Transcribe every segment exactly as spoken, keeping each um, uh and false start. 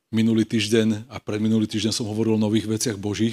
minulý týždeň a predminulý týždeň som hovoril o nových veciach Božích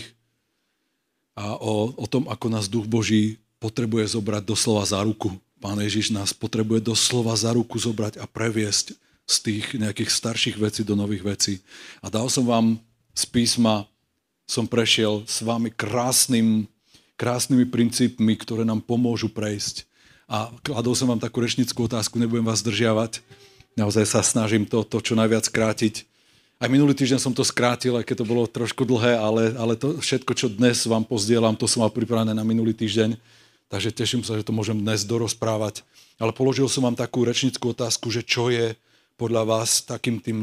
a o, o tom, ako nás Duch Boží potrebuje zobrať doslova za ruku. Pán Ježiš nás potrebuje doslova za ruku zobrať a previesť z tých nejakých starších vecí do nových vecí. A dal som vám z písma, som prešiel s vami krásnym, krásnymi princípmi, ktoré nám pomôžu prejsť. A kladol som vám takú rečnickú otázku, nebudem vás zdržiavať. Naozaj sa snažím to, to čo najviac skrátiť. Aj minulý týždeň som to skrátil, aj keď to bolo trošku dlhé, ale, ale to všetko, čo dnes vám pozdielam, to som mal pripravené na minulý týždeň. Takže teším sa, že to môžem dnes dorozprávať. Ale položil som vám takú rečnickú otázku, že čo je podľa vás takým tým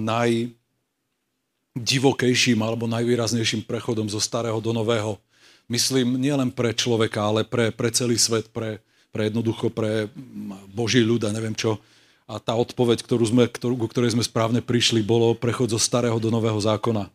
najdivokejším alebo najvýraznejším prechodom zo starého do nového. Myslím, nielen pre človeka, ale pre, pre celý svet, pre pre jednoducho, pre Boží ľud a neviem čo. A tá odpoveď, ktorú sme, ktorú, ku ktorej sme správne prišli, bolo prechod zo starého do nového zákona.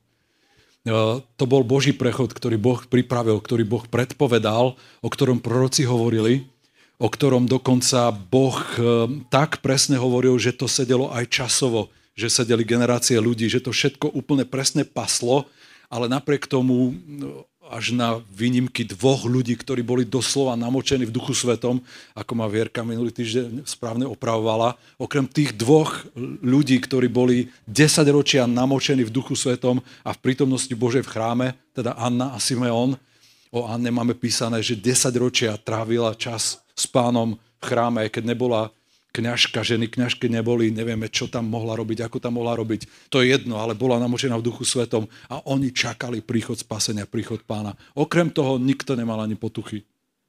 To bol Boží prechod, ktorý Boh pripravil, ktorý Boh predpovedal, o ktorom proroci hovorili, o ktorom dokonca Boh tak presne hovoril, že to sedelo aj časovo, že sedeli generácie ľudí, že to všetko úplne presne paslo, ale napriek tomu až na výnimky dvoch ľudí, ktorí boli doslova namočení v Duchu Svetom, ako ma Vierka minulý týždeň správne opravovala. Okrem tých dvoch ľudí, ktorí boli desaťročia namočení v Duchu Svetom a v prítomnosti Božej v chráme, teda Anna a Simeon. O Anne máme písané, že desaťročia trávila čas s Pánom v chráme, keď nebola kňažka, ženy kňažky neboli, nevieme, čo tam mohla robiť, ako tam mohla robiť. To je jedno, ale bola namočená v Duchu Svetom a oni čakali príchod spasenia, príchod Pána. Okrem toho nikto nemal ani potuchy.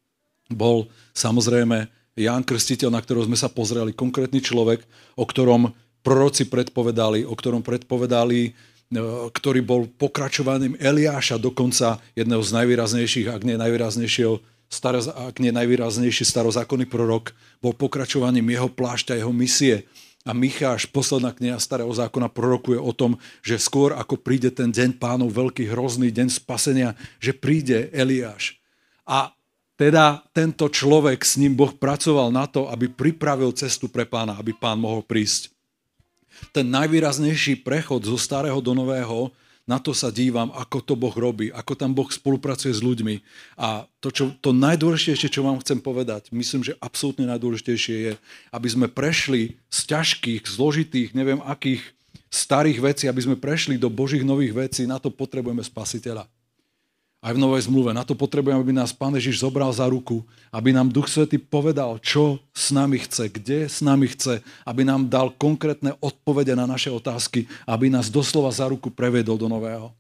Bol samozrejme Ján Krstiteľ, na ktorého sme sa pozreli, konkrétny človek, o ktorom proroci predpovedali, o ktorom predpovedali, ktorý bol pokračovaním Eliáša, dokonca jedného z najvýraznejších, ak nie najvýraznejšieho, Staro, ak nie najvýraznejší starozákonný prorok, bol pokračovaním jeho plášťa, jeho misie. A Micháš, posledná kniha Starého zákona, prorokuje o tom, že skôr ako príde ten deň Pánov, veľký hrozný deň spasenia, že príde Eliáš. A teda tento človek, s ním Boh pracoval na to, aby pripravil cestu pre Pána, aby Pán mohol prísť. Ten najvýraznejší prechod zo starého do nového, na to sa dívam, ako to Boh robí, ako tam Boh spolupracuje s ľuďmi. A to, čo, to najdôležitejšie, čo vám chcem povedať, myslím, že absolútne najdôležitejšie je, aby sme prešli z ťažkých, zložitých, neviem akých starých vecí, aby sme prešli do Božích nových vecí, na to potrebujeme Spasiteľa. Aj v Novej zmluve. Na to potrebujeme, aby nás Pán Ježiš zobral za ruku, aby nám Duch Svätý povedal, čo s nami chce, kde s nami chce, aby nám dal konkrétne odpovede na naše otázky, aby nás doslova za ruku previedol do nového.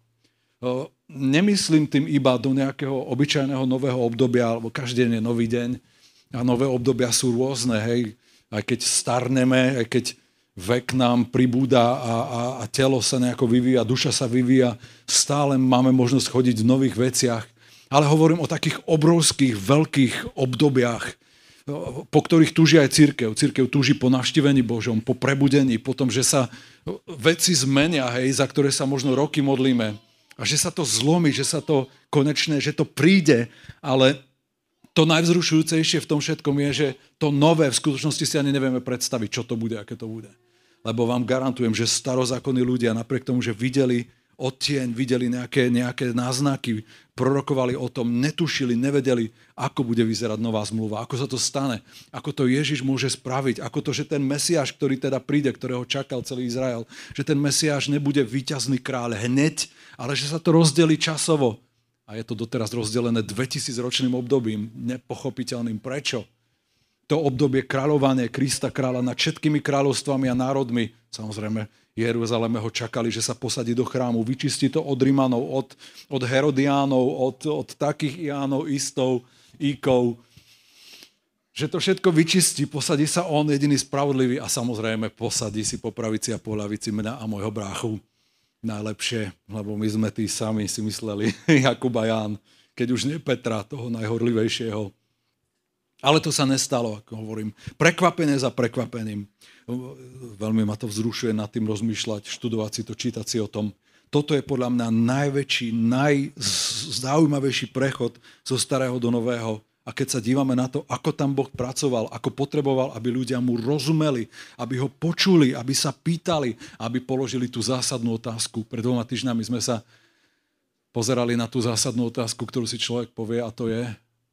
Nemyslím tým iba do nejakého obyčajného nového obdobia, alebo každý deň je nový deň a nové obdobia sú rôzne, hej. Aj keď starneme, aj keď vek nám pribúda a, a, a telo sa nejako vyvíja, duša sa vyvíja, stále máme možnosť chodiť v nových veciach. Ale hovorím o takých obrovských, veľkých obdobiach, po ktorých túži aj cirkev. Cirkev túži po navštívení Božom, po prebudení, po tom, že sa veci zmenia, hej, za ktoré sa možno roky modlíme. A že sa to zlomí, že sa to konečne, že to príde, ale to najvzrušujúcejšie v tom všetkom je, že to nové v skutočnosti si ani nevieme predstaviť, čo to bude, aké to bude. Lebo vám garantujem, že starozákonní ľudia, napriek tomu, že videli odtieň, videli nejaké, nejaké náznaky, prorokovali o tom, netušili, nevedeli, ako bude vyzerať nová zmluva, ako sa to stane, ako to Ježiš môže spraviť, ako to, že ten Mesiáš, ktorý teda príde, ktorého čakal celý Izrael, že ten Mesiáš nebude víťazný kráľ hneď, ale že sa to rozdelí časovo. A je to doteraz rozdelené dvetisícročným obdobím, nepochopiteľným. Prečo? To obdobie kráľovania Krista kráľa nad všetkými kráľovstvami a národmi. Samozrejme, Jeruzaleme ho čakali, že sa posadí do chrámu, vyčistí to od Rimanov, od, od Herodiánov, od, od takých Iánov, Istov, Íkov. Že to všetko vyčistí, posadí sa on, jediný spravodlivý a samozrejme posadí si po pravici a po ľavici mňa a môjho bráchu. Najlepšie, lebo my sme tí sami si mysleli, Jakub a Ján, keď už nie Petra, toho najhorlivejšieho. Ale to sa nestalo, ako hovorím. Prekvapenie za prekvapením. Veľmi ma to vzrušuje nad tým rozmýšľať, študovať si to, čítať si o tom. Toto je podľa mňa najväčší, najzaujímavejší prechod zo starého do nového. A keď sa dívame na to, ako tam Boh pracoval, ako potreboval, aby ľudia mu rozumeli, aby ho počuli, aby sa pýtali, aby položili tú zásadnú otázku. Pred dvoma týždňami sme sa pozerali na tú zásadnú otázku, ktorú si človek povie, a to je,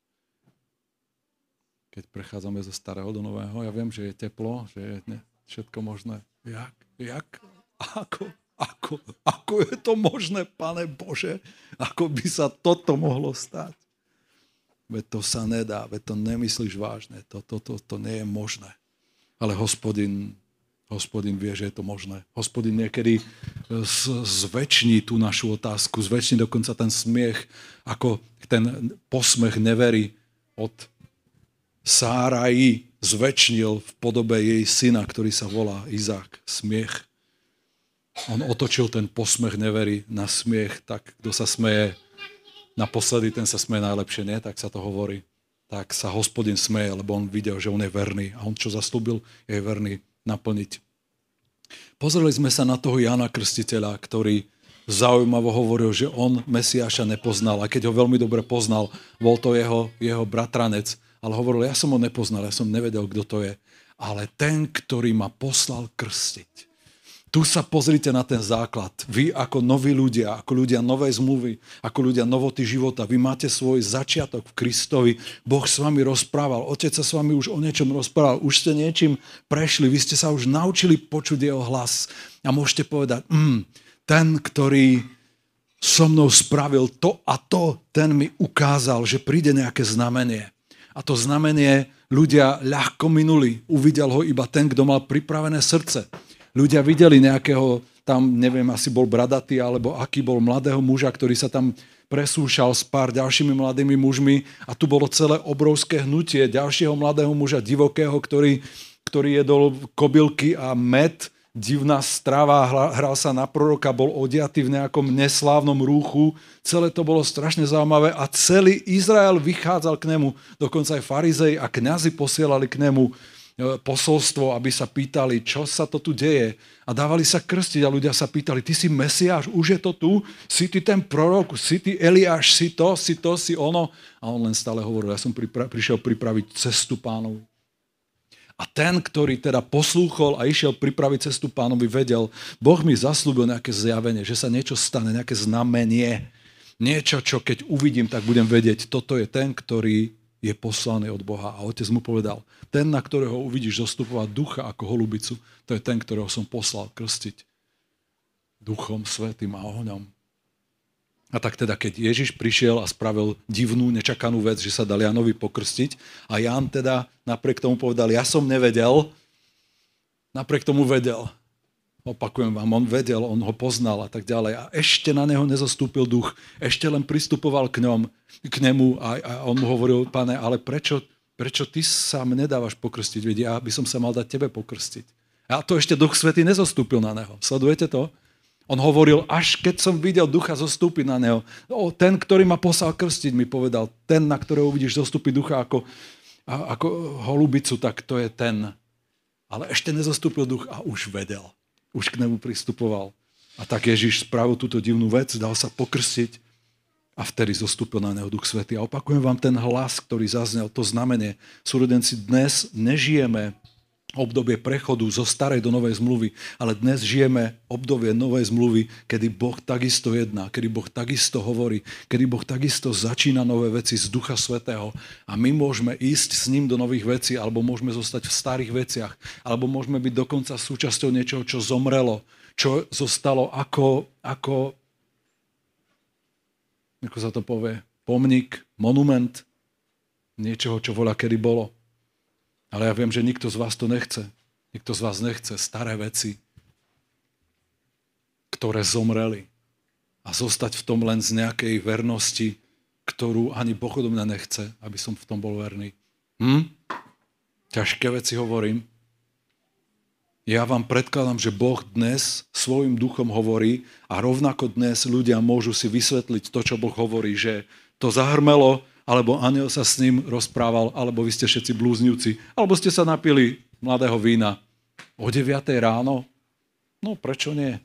keď prechádzame zo starého do nového, ja viem, že je teplo, že je ne, všetko možné. Jak? Jak? Ako? Ako? Ako je to možné, Pane Bože? Ako by sa toto mohlo stať? Veď to sa nedá, veď to nemyslíš vážne, to, to, to, to nie je možné. Ale Hospodin, Hospodin vie, že je to možné. Hospodin niekedy zväčší tú našu otázku, zväčší dokonca ten smiech, ako ten posmech neverí od Sárai zväčšnil v podobe jej syna, ktorý sa volá Izák. Smiech. On otočil ten posmech neverí na smiech, tak kto sa smeje naposledy, ten sa smeje najlepšie, nie? Tak sa to hovorí. Tak sa Hospodin smeje, lebo on videl, že on je verný. A on, čo zaslúbil, je verný naplniť. Pozreli sme sa na toho Jána Krstiteľa, ktorý zaujímavo hovoril, že on Mesiáša nepoznal. A keď ho veľmi dobre poznal, bol to jeho, jeho bratranec. Ale hovoril, ja som ho nepoznal, ja som nevedel, kto to je. Ale ten, ktorý ma poslal krstiť. Tu sa pozrite na ten základ. Vy ako noví ľudia, ako ľudia novej zmluvy, ako ľudia novoty života, vy máte svoj začiatok v Kristovi. Boh s vami rozprával, Otec sa s vami už o niečom rozprával, už ste niečím prešli, vy ste sa už naučili počuť jeho hlas. A môžete povedať, mm, ten, ktorý so mnou spravil to a to, ten mi ukázal, že príde nejaké znamenie. A to znamenie ľudia ľahko minuli. Uvidel ho iba ten, kto mal pripravené srdce. Ľudia videli nejakého, tam neviem, asi bol bradatý, alebo aký bol mladého muža, ktorý sa tam presúšal s pár ďalšími mladými mužmi a tu bolo celé obrovské hnutie ďalšieho mladého muža, divokého, ktorý, ktorý jedol kobylky a med, divná strava, hral sa na proroka, bol odiatý v nejakom neslávnom rúchu. Celé to bolo strašne zaujímavé a celý Izrael vychádzal k nemu. Dokonca aj farizei a kňazi posielali k nemu posolstvo, aby sa pýtali, čo sa to tu deje. A dávali sa krstiť a ľudia sa pýtali, ty si Mesiáš, už je to tu? Si ty ten prorok, si ty Eliáš, si to, si to, si ono? A on len stále hovoril, ja som pripra- prišiel pripraviť cestu Pánovi. A ten, ktorý teda poslúchol a išiel pripraviť cestu Pánovi, vedel, Boh mi zasľúbil nejaké zjavenie, že sa niečo stane, nejaké znamenie. Niečo, čo keď uvidím, tak budem vedieť, toto je ten, ktorý je poslaný od Boha. A Otec mu povedal, ten, na ktorého uvidíš zostupovať ducha ako holubicu, to je ten, ktorého som poslal krstiť duchom svätým a ohňom. A tak teda, keď Ježiš prišiel a spravil divnú, nečakanú vec, že sa dal Jánovi pokrstiť a Ján teda napriek tomu povedal, ja som nevedel, napriek tomu vedel. Opakujem vám, on vedel, on ho poznal a tak ďalej. A ešte na neho nezostúpil duch. Ešte len pristupoval k, ňom, k nemu a, a on mu hovoril, Pane, ale prečo, prečo ty sa mne nedávaš pokrstiť? Veď ja by som sa mal dať tebe pokrstiť. A to ešte Duch Svätý nezostúpil na neho. Sledujete to? On hovoril, až keď som videl ducha zostúpiť na neho. O, ten, ktorý ma poslal krstiť, mi povedal, ten, na ktorého uvidíš zostúpiť ducha ako, ako holubicu, tak to je ten. Ale ešte nezostúpil duch a už vedel. Už k nemu pristupoval. A tak Ježiš spravil túto divnú vec, dal sa pokrstiť a vtedy zostúpil na neho Duch Svätý. A opakujem vám ten hlas, ktorý zaznel, to znamenie. Súrodenci, dnes nežijeme obdobie prechodu zo starej do novej zmluvy, ale dnes žijeme obdobie novej zmluvy, kedy Boh takisto jedná, kedy Boh takisto hovorí, kedy Boh takisto začína nové veci z Ducha Svätého a my môžeme ísť s ním do nových vecí, alebo môžeme zostať v starých veciach, alebo môžeme byť dokonca súčasťou niečoho, čo zomrelo, čo zostalo ako, ako, ako sa to povie, pomník, monument niečoho, čo voľa kedy bolo. Ale ja viem, že nikto z vás to nechce. Nikto z vás nechce staré veci, ktoré zomreli. A zostať v tom len z nejakej vernosti, ktorú ani Boh odo mňa nechce, aby som v tom bol verný. Hm? Ťažké veci hovorím. Ja vám predkladám, že Boh dnes svojim duchom hovorí a rovnako dnes ľudia môžu si vysvetliť to, čo Boh hovorí, že to zahrmelo, alebo anjel sa s ním rozprával, alebo vy ste všetci blúznivci, alebo ste sa napili mladého vína o deviatej ráno. No, prečo nie?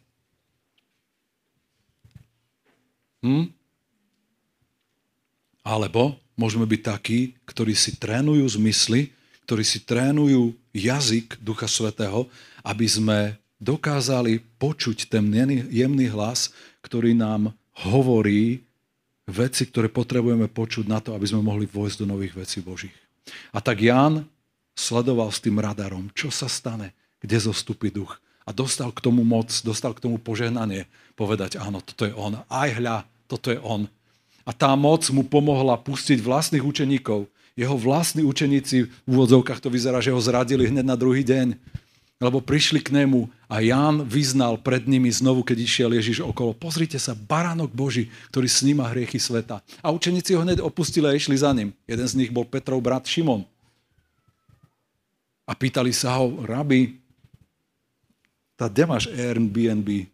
Hm? Alebo môžeme byť takí, ktorí si trénujú zmysly, ktorí si trénujú jazyk Ducha Svätého, aby sme dokázali počuť ten jemný hlas, ktorý nám hovorí veci, ktoré potrebujeme počuť na to, aby sme mohli vojsť do nových vecí Božích. A tak Ján sledoval s tým radarom, čo sa stane, kde zostupí duch. A dostal k tomu moc, dostal k tomu požehnanie, povedať, áno, toto je on. Aj hľa, toto je on. A tá moc mu pomohla pustiť vlastných učeníkov. Jeho vlastní učeníci, v úvodzovkách to vyzerá, že ho zradili hneď na druhý deň. Lebo prišli k nemu a Ján vyznal pred nimi znovu, keď išiel Ježiš okolo. Pozrite sa, baránok Boží, ktorý sníma hriechy sveta. A učeníci ho hneď opustili a išli za ním. Jeden z nich bol Petrov brat Šimon. A pýtali sa ho, rabi, tá, kde máš Airbnb?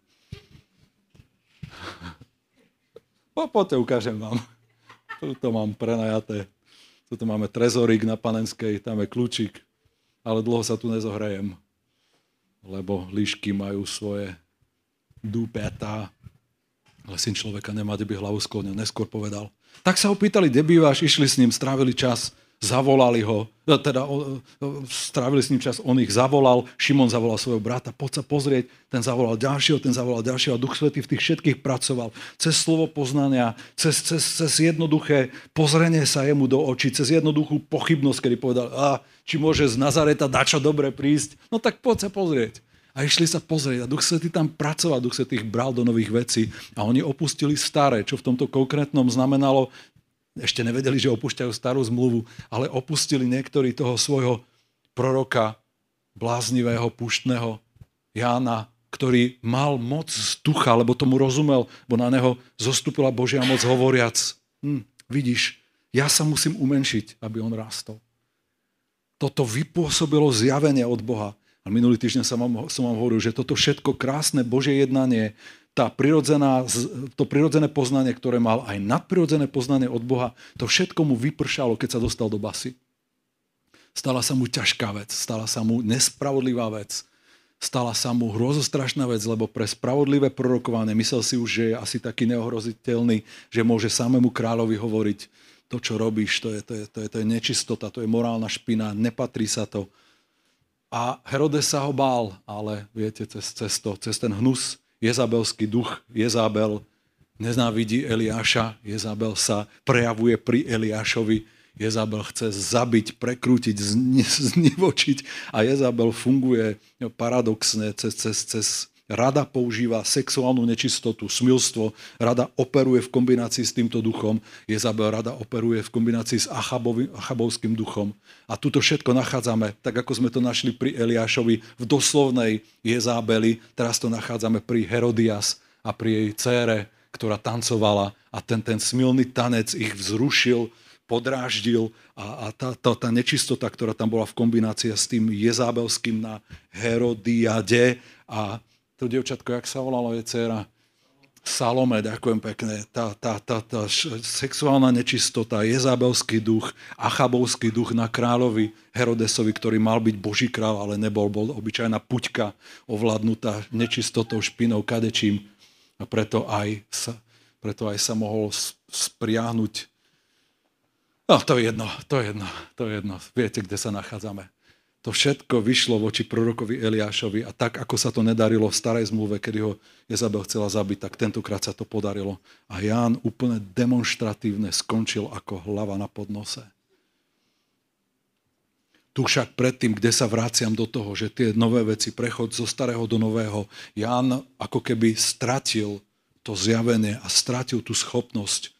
Po, poďte, ukážem vám. Tuto mám prenajaté. Tuto máme trezorík na Panenskej, tam je kľúčik. Ale dlho sa tu nezohrajem. Lebo líšky majú svoje dúpetá. Ale syn človeka nemá, kde by hlavu sklonil. Neskôr povedal. Tak sa ho pýtali, kde bývaš, išli s ním, strávili čas. Zavolali ho, teda strávili s ním čas, on ich zavolal, Šimon zavolal svojho brata, poď sa pozrieť, ten zavolal ďalšieho, ten zavolal ďalšieho a Duch Svätý v tých všetkých pracoval. Cez slovo poznania, cez, cez, cez jednoduché pozrenie sa jemu do očí, cez jednoduchú pochybnosť, kedy povedal, a či môže z Nazareta dačo dobre prísť, no tak poď sa pozrieť. A išli sa pozrieť a Duch Svätý tam pracoval, Duch Svätý ich bral do nových vecí a oni opustili staré, čo v tomto konkrétnom znamenalo, ešte nevedeli, že opúšťajú starú zmluvu, ale opustili niektorí toho svojho proroka, bláznivého, púštneho Jána, ktorý mal moc z ducha, lebo tomu rozumel, bo na neho zostúpila Božia moc hovoriac, hm, vidíš, ja sa musím umenšiť, aby on rástol. Toto vypôsobilo zjavenie od Boha. A minulý týždeň som vám, som vám hovoril, že toto všetko krásne Božie jednanie, tá prirodzená, to prirodzené poznanie, ktoré mal, aj nadprirodzené poznanie od Boha, to všetko mu vypršalo, keď sa dostal do basy. Stala sa mu ťažká vec, stala sa mu nespravodlivá vec, stala sa mu hrozostrašná vec, lebo pre spravodlivé prorokovanie myslel si už, že je asi taký neohroziteľný, že môže samému kráľovi hovoriť, to, čo robíš, to je, to je, to je, to je nečistota, to je morálna špina, nepatrí sa to. A Herodes sa ho bál, ale viete, cez, cez, to, cez ten hnus, Jezabelský duch, Jezabel nenávidí Eliáša, Jezabel sa prejavuje pri Eliášovi, Jezabel chce zabiť, prekrútiť, znivočiť a Jezabel funguje paradoxne cez, cez, cez rada používa sexuálnu nečistotu, smilstvo, rada operuje v kombinácii s týmto duchom, Jezabel rada operuje v kombinácii s Achabovi, Achabovským duchom. A tuto všetko nachádzame, tak ako sme to našli pri Eliášovi v doslovnej Jezabeli, teraz to nachádzame pri Herodias a pri jej dcére, ktorá tancovala a ten, ten smilný tanec ich vzrušil, podráždil a, a tá, tá, tá nečistota, ktorá tam bola v kombinácii s tým Jezabelským na Herodiade a to dievčatko, jak sa volalo, je dcéra Salome, ďakujem pekne. Tá, tá, tá, tá sexuálna nečistota, Jezabelský duch, Achabovský duch na kráľovi Herodesovi, ktorý mal byť Boží kráľ, ale nebol, bol obyčajná puťka ovládnutá nečistotou, špinou, kadečím. A preto aj sa, preto aj sa mohol spriahnuť. No, to je jedno, to je jedno, to je jedno. Viete, kde sa nachádzame. To všetko vyšlo voči prorokovi Eliášovi a tak, ako sa to nedarilo v starej zmluve, kedy ho Jezabel chcela zabiť, tak tentokrát sa to podarilo. A Ján úplne demonštratívne skončil ako hlava na podnose. Tu však predtým, kde sa vraciam do toho, že tie nové veci, prechod zo starého do nového, Ján ako keby stratil to zjavenie a stratil tú schopnosť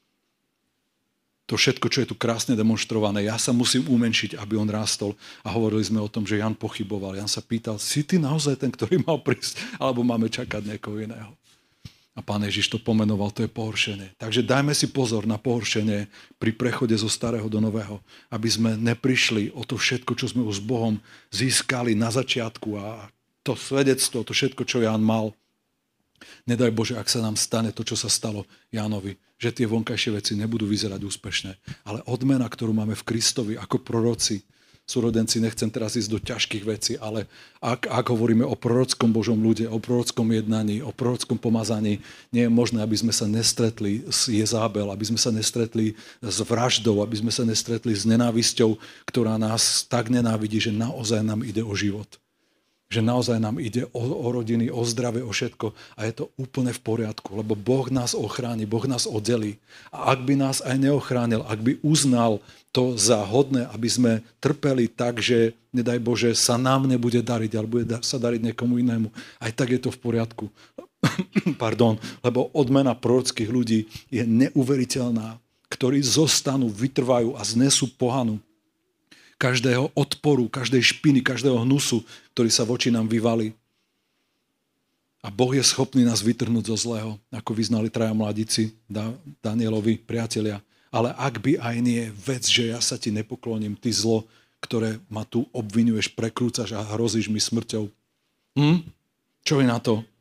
to všetko, čo je tu krásne demonstrované, ja sa musím umenšiť, aby on rástol. A hovorili sme o tom, že Jan pochyboval. Jan sa pýtal, si ty naozaj ten, ktorý mal prísť, alebo máme čakať niekoho iného. A Pán Ježiš to pomenoval, to je pohoršenie. Takže dajme si pozor na pohoršenie pri prechode zo starého do nového, aby sme neprišli o to všetko, čo sme už s Bohom získali na začiatku a to svedectvo, to všetko, čo Ján mal. Nedaj Bože, ak sa nám stane to, čo sa stalo Jánovi, že tie vonkajšie veci nebudú vyzerať úspešne. Ale odmena, ktorú máme v Kristovi ako proroci, súrodenci, nechcem teraz ísť do ťažkých vecí, ale ak, ak hovoríme o prorockom Božom ľude, o prorockom jednaní, o prorockom pomazaní, nie je možné, aby sme sa nestretli s Jezábel, aby sme sa nestretli s vraždou, aby sme sa nestretli s nenávisťou, ktorá nás tak nenávidí, že naozaj nám ide o život. Že naozaj nám ide o, o rodiny, o zdravie, o všetko a je to úplne v poriadku, lebo Boh nás ochráni, Boh nás oddelí. A ak by nás aj neochránil, ak by uznal to za hodné, aby sme trpeli tak, že, nedaj Bože, sa nám nebude dariť, ale bude sa dariť niekomu inému, aj tak je to v poriadku. Pardon, lebo odmena prorockých ľudí je neuveriteľná, ktorí zostanú, vytrvajú a znesú pohanu každého odporu, každej špiny, každého hnusu, ktorý sa voči nám vyvalí. A Boh je schopný nás vytrhnúť zo zlého, ako vyznali traja mladíci, Danielovi, priatelia. Ale ak by aj nie, vec, že ja sa ti nepokloním, ty zlo, ktoré ma tu obvinuješ, prekrúcaš a hrozíš mi smrťou. Hm? Čo je na to?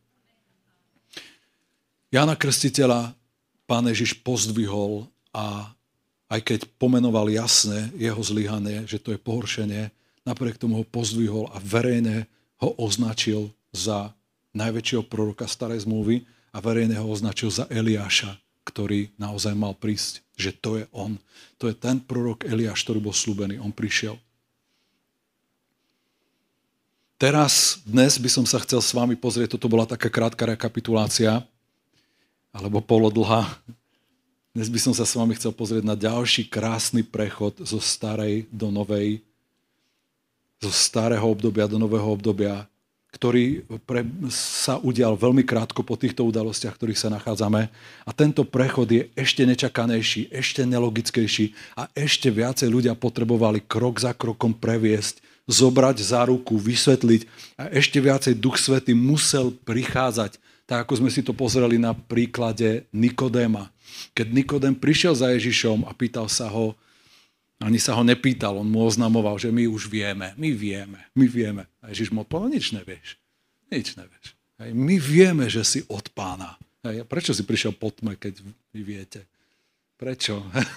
Jána Krstiteľa Pán Ježiš pozdvihol a aj keď pomenoval jasne jeho zlyhanie, že to je pohoršenie, napriek tomu ho pozdvihol a verejne ho označil za najväčšieho proroka starej zmluvy a verejne ho označil za Eliáša, ktorý naozaj mal prísť. Že to je on. To je ten prorok Eliáš, ktorý bol slúbený. On prišiel. Teraz, dnes by som sa chcel s vami pozrieť, toto bola taká krátka rekapitulácia, alebo polodlhá. Dnes by som sa s vami chcel pozrieť na ďalší krásny prechod zo starej do novej, zo starého obdobia do nového obdobia, ktorý pre, sa udial veľmi krátko po týchto udalostiach, v ktorých sa nachádzame. A tento prechod je ešte nečakanejší, ešte nelogickejší a ešte viacej ľudia potrebovali krok za krokom previesť, zobrať za ruku, vysvetliť a ešte viacej Duch Svätý musel prichádzať, tak ako sme si to pozreli na príklade Nikodéma. Keď Nikodém prišiel za Ježišom a pýtal sa ho, ani sa ho nepýtal, on mu oznamoval, že my už vieme, my vieme, my vieme. A Ježiš mu odpovedal, nič nevieš, nič nevieš. Hej, my vieme, že si od Pána. Hej, prečo si prišiel po tme, keď vy viete? Prečo?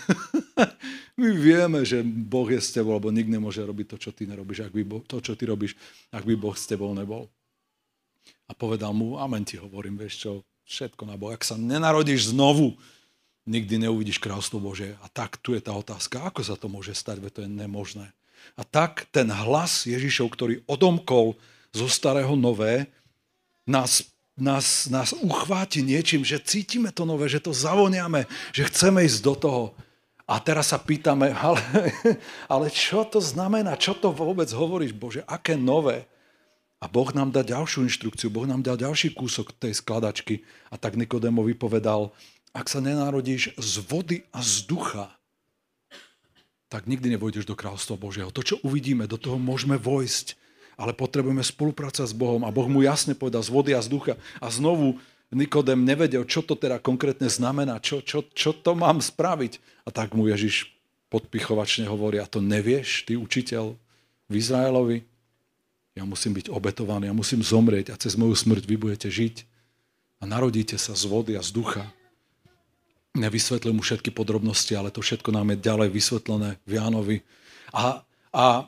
My vieme, že Boh je s tebou, lebo nikto nemôže robiť to, čo ty nerobíš, ak by boh, to, čo ty robíš, ak by Boh s tebou nebol. A povedal mu, amen ti hovorím, vieš čo, všetko na Boh. Ak sa nenarodíš znovu, nikdy neuvidíš kráľstvo Božie. A tak tu je tá otázka, ako sa to môže stať, veď to je nemožné. A tak ten hlas Ježišov, ktorý odomkol zo starého nové, nás, nás, nás uchváti niečím, že cítime to nové, že to zavoniame, že chceme ísť do toho. A teraz sa pýtame, ale, ale čo to znamená? Čo to vôbec hovoríš, Bože? Aké nové? A Boh nám dá ďalšiu inštrukciu, Boh nám dá ďalší kúsok tej skladačky. A tak Nikodémovi povedal, ak sa nenarodíš z vody a z ducha, tak nikdy nevojdeš do kráľstva Božieho. To, čo uvidíme, do toho môžeme vojsť, ale potrebujeme spolupracovať s Bohom. A Boh mu jasne povedal z vody a z ducha. A znovu Nikodém nevedel, čo to teda konkrétne znamená, čo, čo, čo to mám spraviť. A tak mu Ježiš podpichovačne hovorí, a to nevieš, ty učiteľ v Izraelovi? Ja musím byť obetovaný, ja musím zomrieť a cez moju smrť vy budete žiť. A narodíte sa z vody a z ducha. Nevysvetlím mu všetky podrobnosti, ale to všetko nám je ďalej vysvetlené v Jánovi. A, a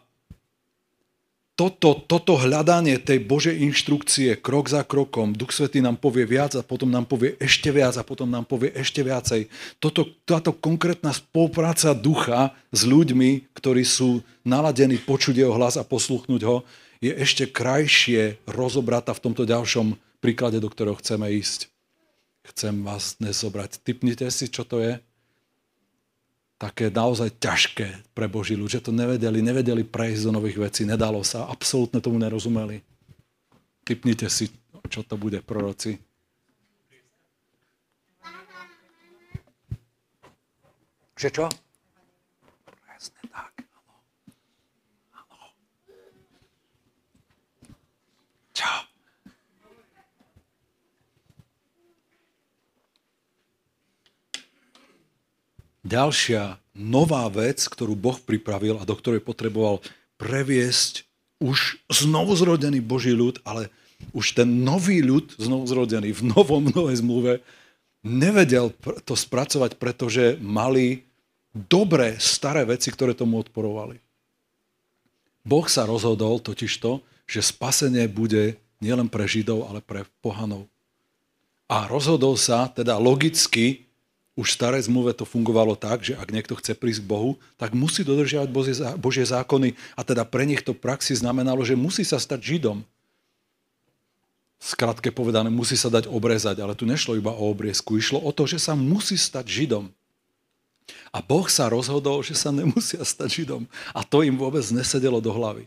toto, toto hľadanie tej Božej inštrukcie, krok za krokom, Duch Svätý nám povie viac a potom nám povie ešte viac a potom nám povie ešte viacej. Toto, táto konkrétna spolupráca ducha s ľuďmi, ktorí sú naladení počuť jeho hlas a posluchnúť ho, je ešte krajšie rozobrata v tomto ďalšom príklade, do ktorého chceme ísť. Chcem vás dnes zobrať. Tipnite si, čo to je. Také naozaj ťažké pre Boží ľud, že to nevedeli, nevedeli prejsť do nových vecí, nedalo sa, absolútne tomu nerozumeli. Tipnite si, čo to bude, proroci. Že čo? Presne tak. Čo? Ďalšia nová vec, ktorú Boh pripravil a do ktorej potreboval previesť už znovuzrodený Boží ľud, ale už ten nový ľud, znovuzrodený v novom, novej zmluve, nevedel to spracovať, pretože mali dobré, staré veci, ktoré tomu odporovali. Boh sa rozhodol totižto, že spasenie bude nielen pre Židov, ale pre pohanov. A rozhodol sa, teda logicky, už v starej zmluve to fungovalo tak, že ak niekto chce prísť k Bohu, tak musí dodržiavať Božie zákony a teda pre nich to v praxi znamenalo, že musí sa stať Židom. Skratke povedané, musí sa dať obrezať, ale tu nešlo iba o obriezku, išlo o to, že sa musí stať Židom. A Boh sa rozhodol, že sa nemusia stať Židom. A to im vôbec nesedelo do hlavy.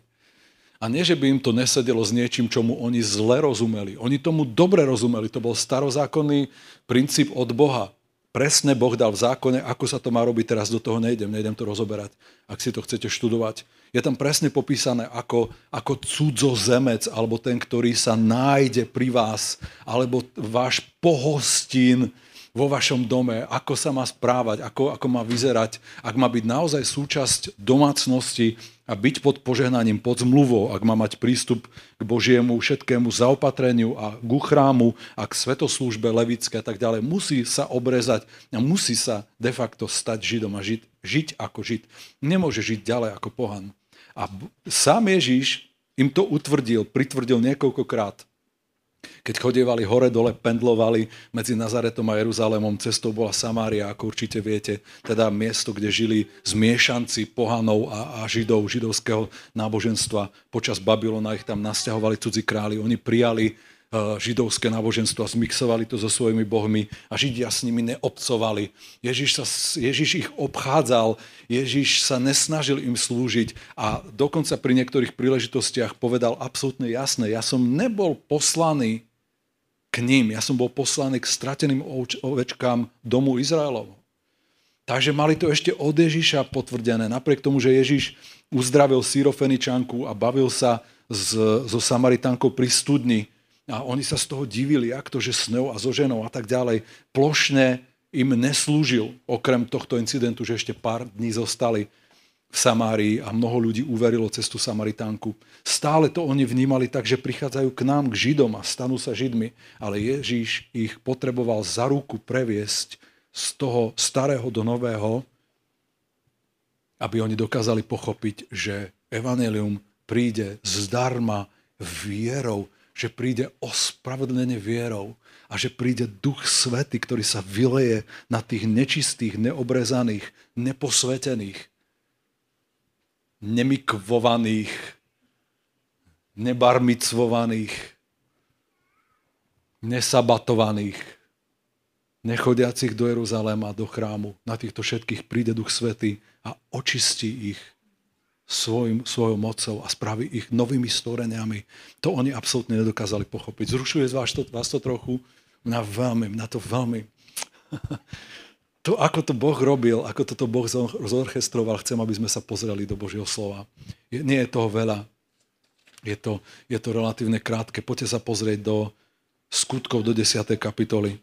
A nie, že by im to nesedelo s niečím, čomu oni zle rozumeli. Oni tomu dobre rozumeli. To bol starozákonný princíp od Boha. Presne Boh dal v zákone, ako sa to má robiť, teraz do toho nejdem, nejdem to rozoberať, ak si to chcete študovať. Je tam presne popísané, ako, ako cudzozemec, alebo ten, ktorý sa nájde pri vás, alebo váš pohostín vo vašom dome, ako sa má správať, ako, ako má vyzerať, ak má byť naozaj súčasť domácnosti a byť pod požehnaním, pod zmluvou, ak má mať prístup k Božiemu všetkému zaopatreniu a k chrámu a k svetoslúžbe levické a tak ďalej, musí sa obrezať a musí sa de facto stať Židom a žiť, žiť ako Žid. Nemôže žiť ďalej ako pohan. A sám Ježiš im to utvrdil, pritvrdil niekoľkokrát. Keď chodievali hore dole, pendlovali medzi Nazaretom a Jeruzalémom, cestou bola Samária, ako určite viete, teda miesto, kde žili zmiešanci pohanov a, a židov, židovského náboženstva. Počas Babylona ich tam nasťahovali cudzí králi, oni prijali uh, židovské náboženstvo a zmixovali to so svojimi bohmi a Židia s nimi neobcovali. Ježiš, sa, Ježiš ich obchádzal, Ježiš sa nesnažil im slúžiť a dokonca pri niektorých príležitostiach povedal absolútne jasné, ja som nebol poslaný k ním, ja som bol poslaný k strateným ovečkám domu Izraelov. Takže mali to ešte od Ježiša potvrdené, napriek tomu, že Ježiš uzdravil Sýrofeničanku a bavil sa s, so Samaritánkou pri studni a oni sa z toho divili, jak to, že s ňou a so ženou a tak ďalej. Plošne im neslúžil, okrem tohto incidentu, že ešte pár dní zostali v Samárii a mnoho ľudí uverilo cez tú Samaritánku. Stále to oni vnímali tak, že prichádzajú k nám, k Židom a stanú sa Židmi, ale Ježíš ich potreboval za ruku previesť z toho starého do nového, aby oni dokázali pochopiť, že evanjelium príde zdarma vierou, že príde ospravedlnenie vierou a že príde Duch Svätý, ktorý sa vyleje na tých nečistých, neobrezaných, neposvetených, nemikvovaných, nebarmicvovaných, nesabatovaných, nechodiacich do Jeruzaléma, do chrámu. Na týchto všetkých príde Duch Svätý a očistí ich svojim, svojou mocou a spraví ich novými stvoreniami. To oni absolútne nedokázali pochopiť. Zrušuje vás to, vás to trochu? Mňa veľmi, mňa to veľmi... To, ako to Boh robil, ako toto Boh zorchestroval, chcem, aby sme sa pozreli do Božieho slova. Je, nie je toho veľa. Je to, je to relatívne krátke. Poďte sa pozrieť do Skutkov, do desiatej kapitoly.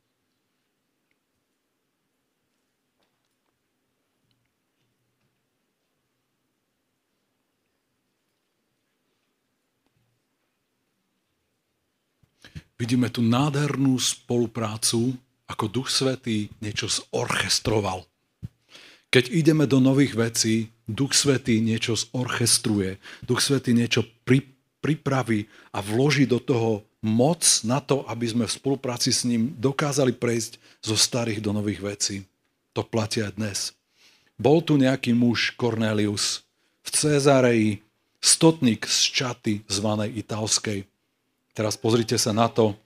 Vidíme tu nádhernú spoluprácu, ako Duch Svätý niečo zorchestroval. Keď ideme do nových vecí, Duch Svätý niečo zorchestruje. Duch Svätý niečo pri, pripraví a vloží do toho moc na to, aby sme v spolupráci s ním dokázali prejsť zo starých do nových vecí. To platí aj dnes. Bol tu nejaký muž Kornélius v Cézareji, stotník z Čaty, zvanej Italskej. Teraz pozrite sa na to,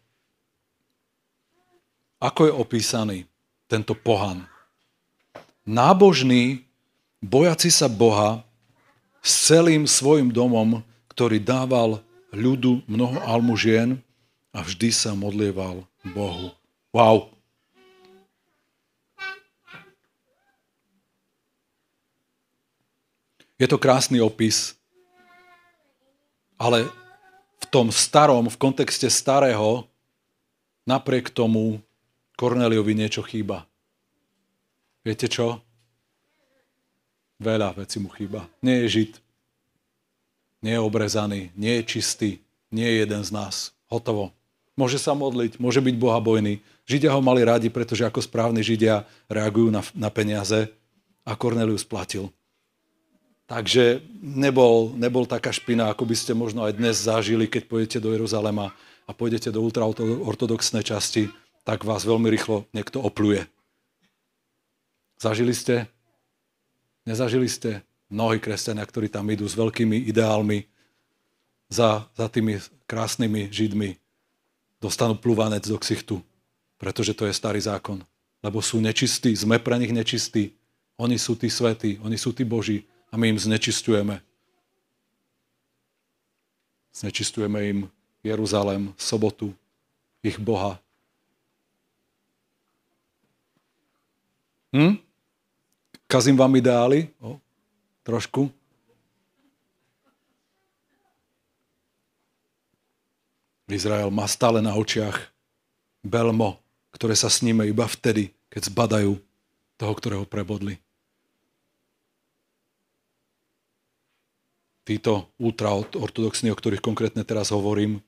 ako je opísaný tento pohan. Nábožný, bojaci sa Boha, s celým svojim domom, ktorý dával ľudu mnoho almužien a vždy sa modlieval Bohu. Wow! Je to krásny opis, ale v tom starom, v kontexte starého, napriek tomu Kornéliovi niečo chýba. Viete čo? Veľa vecí mu chýba. Nie je Žid. Nie je obrezaný. Nie je čistý. Nie je jeden z nás. Hotovo. Môže sa modliť, môže byť bohabojný. Židia ho mali radi, pretože ako správni Židia reagujú na, na peniaze a Kornélius platil. Takže nebol, nebol taká špina, ako by ste možno aj dnes zažili, keď pôjdete do Jeruzalema a pôjdete do ultraortodoxnej časti, tak vás veľmi rýchlo niekto opľuje. Zažili ste? Nezažili ste? Mnohí kresťania, ktorí tam idú s veľkými ideálmi, za, za tými krásnymi Židmi, dostanú plúvanec do ksichtu, pretože to je starý zákon. Lebo sú nečistí, sme pre nich nečistí. Oni sú tí svätí, oni sú tí Boží a my im znečisťujeme. Znečisťujeme im Jeruzalém, sobotu, ich Boha. Hm? Kazím vám ideály? O, trošku. Izrael má stále na očiach belmo, ktoré sa sníme iba vtedy, keď zbadajú toho, ktorého prebodli. Títo ultraortodoxní, o ktorých konkrétne teraz hovorím,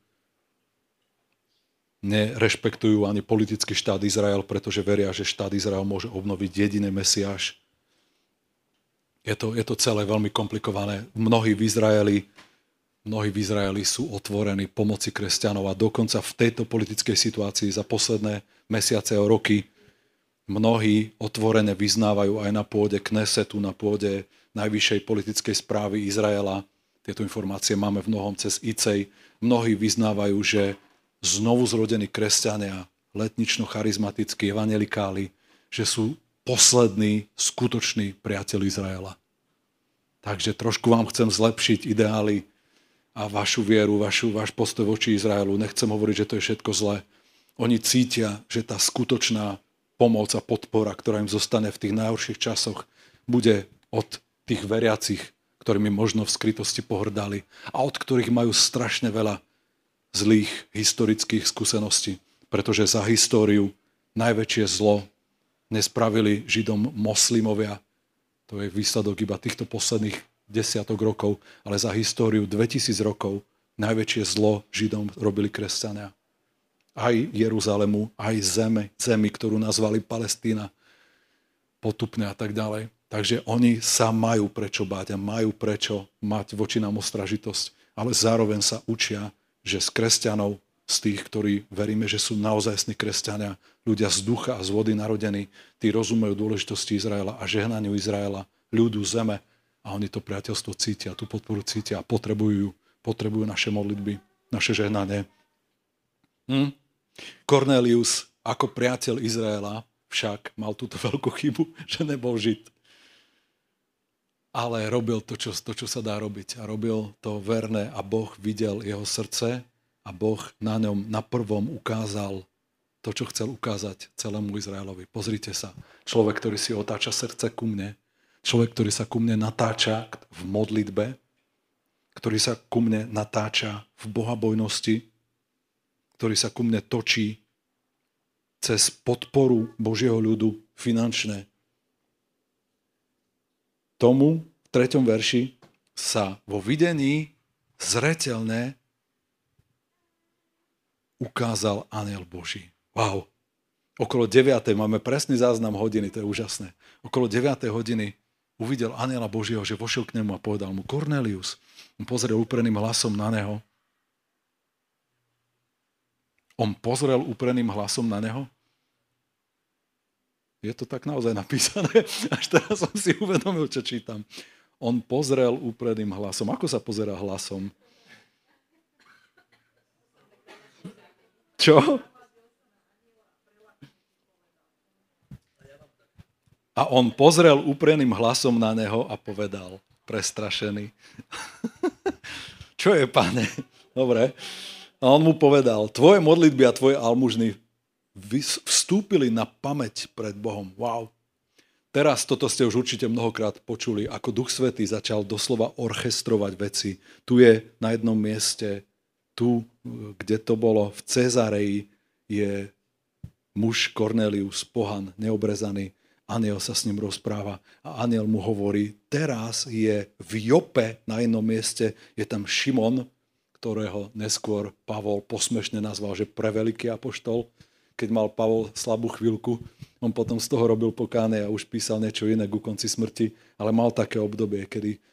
nerešpektujú ani politický štát Izrael, pretože veria, že štát Izrael môže obnoviť jediný Mesiáš. Je to, je to celé veľmi komplikované. Mnohí v Izraeli, mnohí v Izraeli sú otvorení pomoci kresťanov a dokonca v tejto politickej situácii za posledné mesiace a roky mnohí otvorene vyznávajú aj na pôde Knesetu, na pôde najvyššej politickej správy Izraela. Tieto informácie máme v mnohom cez í cé é. Mnohí vyznávajú, že znovu zrodení kresťania, letnično-charizmatickí evangelikáli, že sú poslední skutoční priateľ Izraela. Takže trošku vám chcem zlepšiť ideály a vašu vieru, vašu, váš postoj voči Izraelu. Nechcem hovoriť, že to je všetko zlé. Oni cítia, že tá skutočná pomoc a podpora, ktorá im zostane v tých najhorších časoch, bude od tých veriacich, ktorými možno v skrytosti pohrdali a od ktorých majú strašne veľa zlých historických skúseností, pretože za históriu najväčšie zlo nespravili Židom moslimovia. To je výsledok iba týchto posledných desiatok rokov, ale za históriu dvetisíc rokov najväčšie zlo Židom robili kresťania. Aj Jeruzalemu, aj zemi, zemi, ktorú nazvali Palestína, potupne a tak ďalej. Takže oni sa majú prečo báť a majú prečo mať voči nám ostražitosť, ale zároveň sa učia, že z kresťanov, z tých, ktorí veríme, že sú naozajstní kresťania, ľudia z ducha a z vody narodení, tí rozumejú dôležitosti Izraela a žehnaniu Izraela, ľudu, zeme a oni to priateľstvo cítia, tú podporu cítia a potrebujú, potrebujú naše modlitby, naše žehnanie. Hm? Kornélius ako priateľ Izraela však mal túto veľkú chybu, že nebol Žid. Ale robil to čo, to, čo sa dá robiť. A robil to verné a Boh videl jeho srdce a Boh na ňom na prvom ukázal to, čo chcel ukázať celému Izraelovi. Pozrite sa, človek, ktorý si otáča srdce ku mne, človek, ktorý sa ku mne natáča v modlitbe, ktorý sa ku mne natáča v bohabojnosti, ktorý sa ku mne točí cez podporu Božieho ľudu finančné. Tomu v treťom verši sa vo videní zreteľne ukázal anjel Boží. Wow. Okolo deviatej máme presný záznam hodiny, to je úžasné. Okolo deviatej hodiny uvidel anjela Božieho, že vošiel k nemu a povedal mu: Kornélius. On pozrel úpreným hlasom na neho. On pozrel úpreným hlasom na neho. Je to tak naozaj napísané. Až teraz som si uvedomil, čo čítam. On pozrel úpredným hlasom. Ako sa pozerá hlasom? Čo? A on pozrel úpreným hlasom na neho a povedal, prestrašený. Čo je, pane? Dobre. A on mu povedal, tvoje modlitby a tvoje almužny vstúpili na pamäť pred Bohom. Wow. Teraz toto ste už určite mnohokrát počuli, ako Duch Svätý začal doslova orchestrovať veci. Tu je na jednom mieste, tu, kde to bolo, v Cezareji, je muž Kornélius, pohan, neobrezaný. Anjel sa s ním rozpráva a anjel mu hovorí, teraz je v Jope na jednom mieste, je tam Šimon, ktorého neskôr Pavol posmešne nazval, že preveliký apoštol. Keď mal Pavol slabú chvíľku, on potom z toho robil pokáne a už písal niečo iné ku konci smrti, ale mal také obdobie, kedy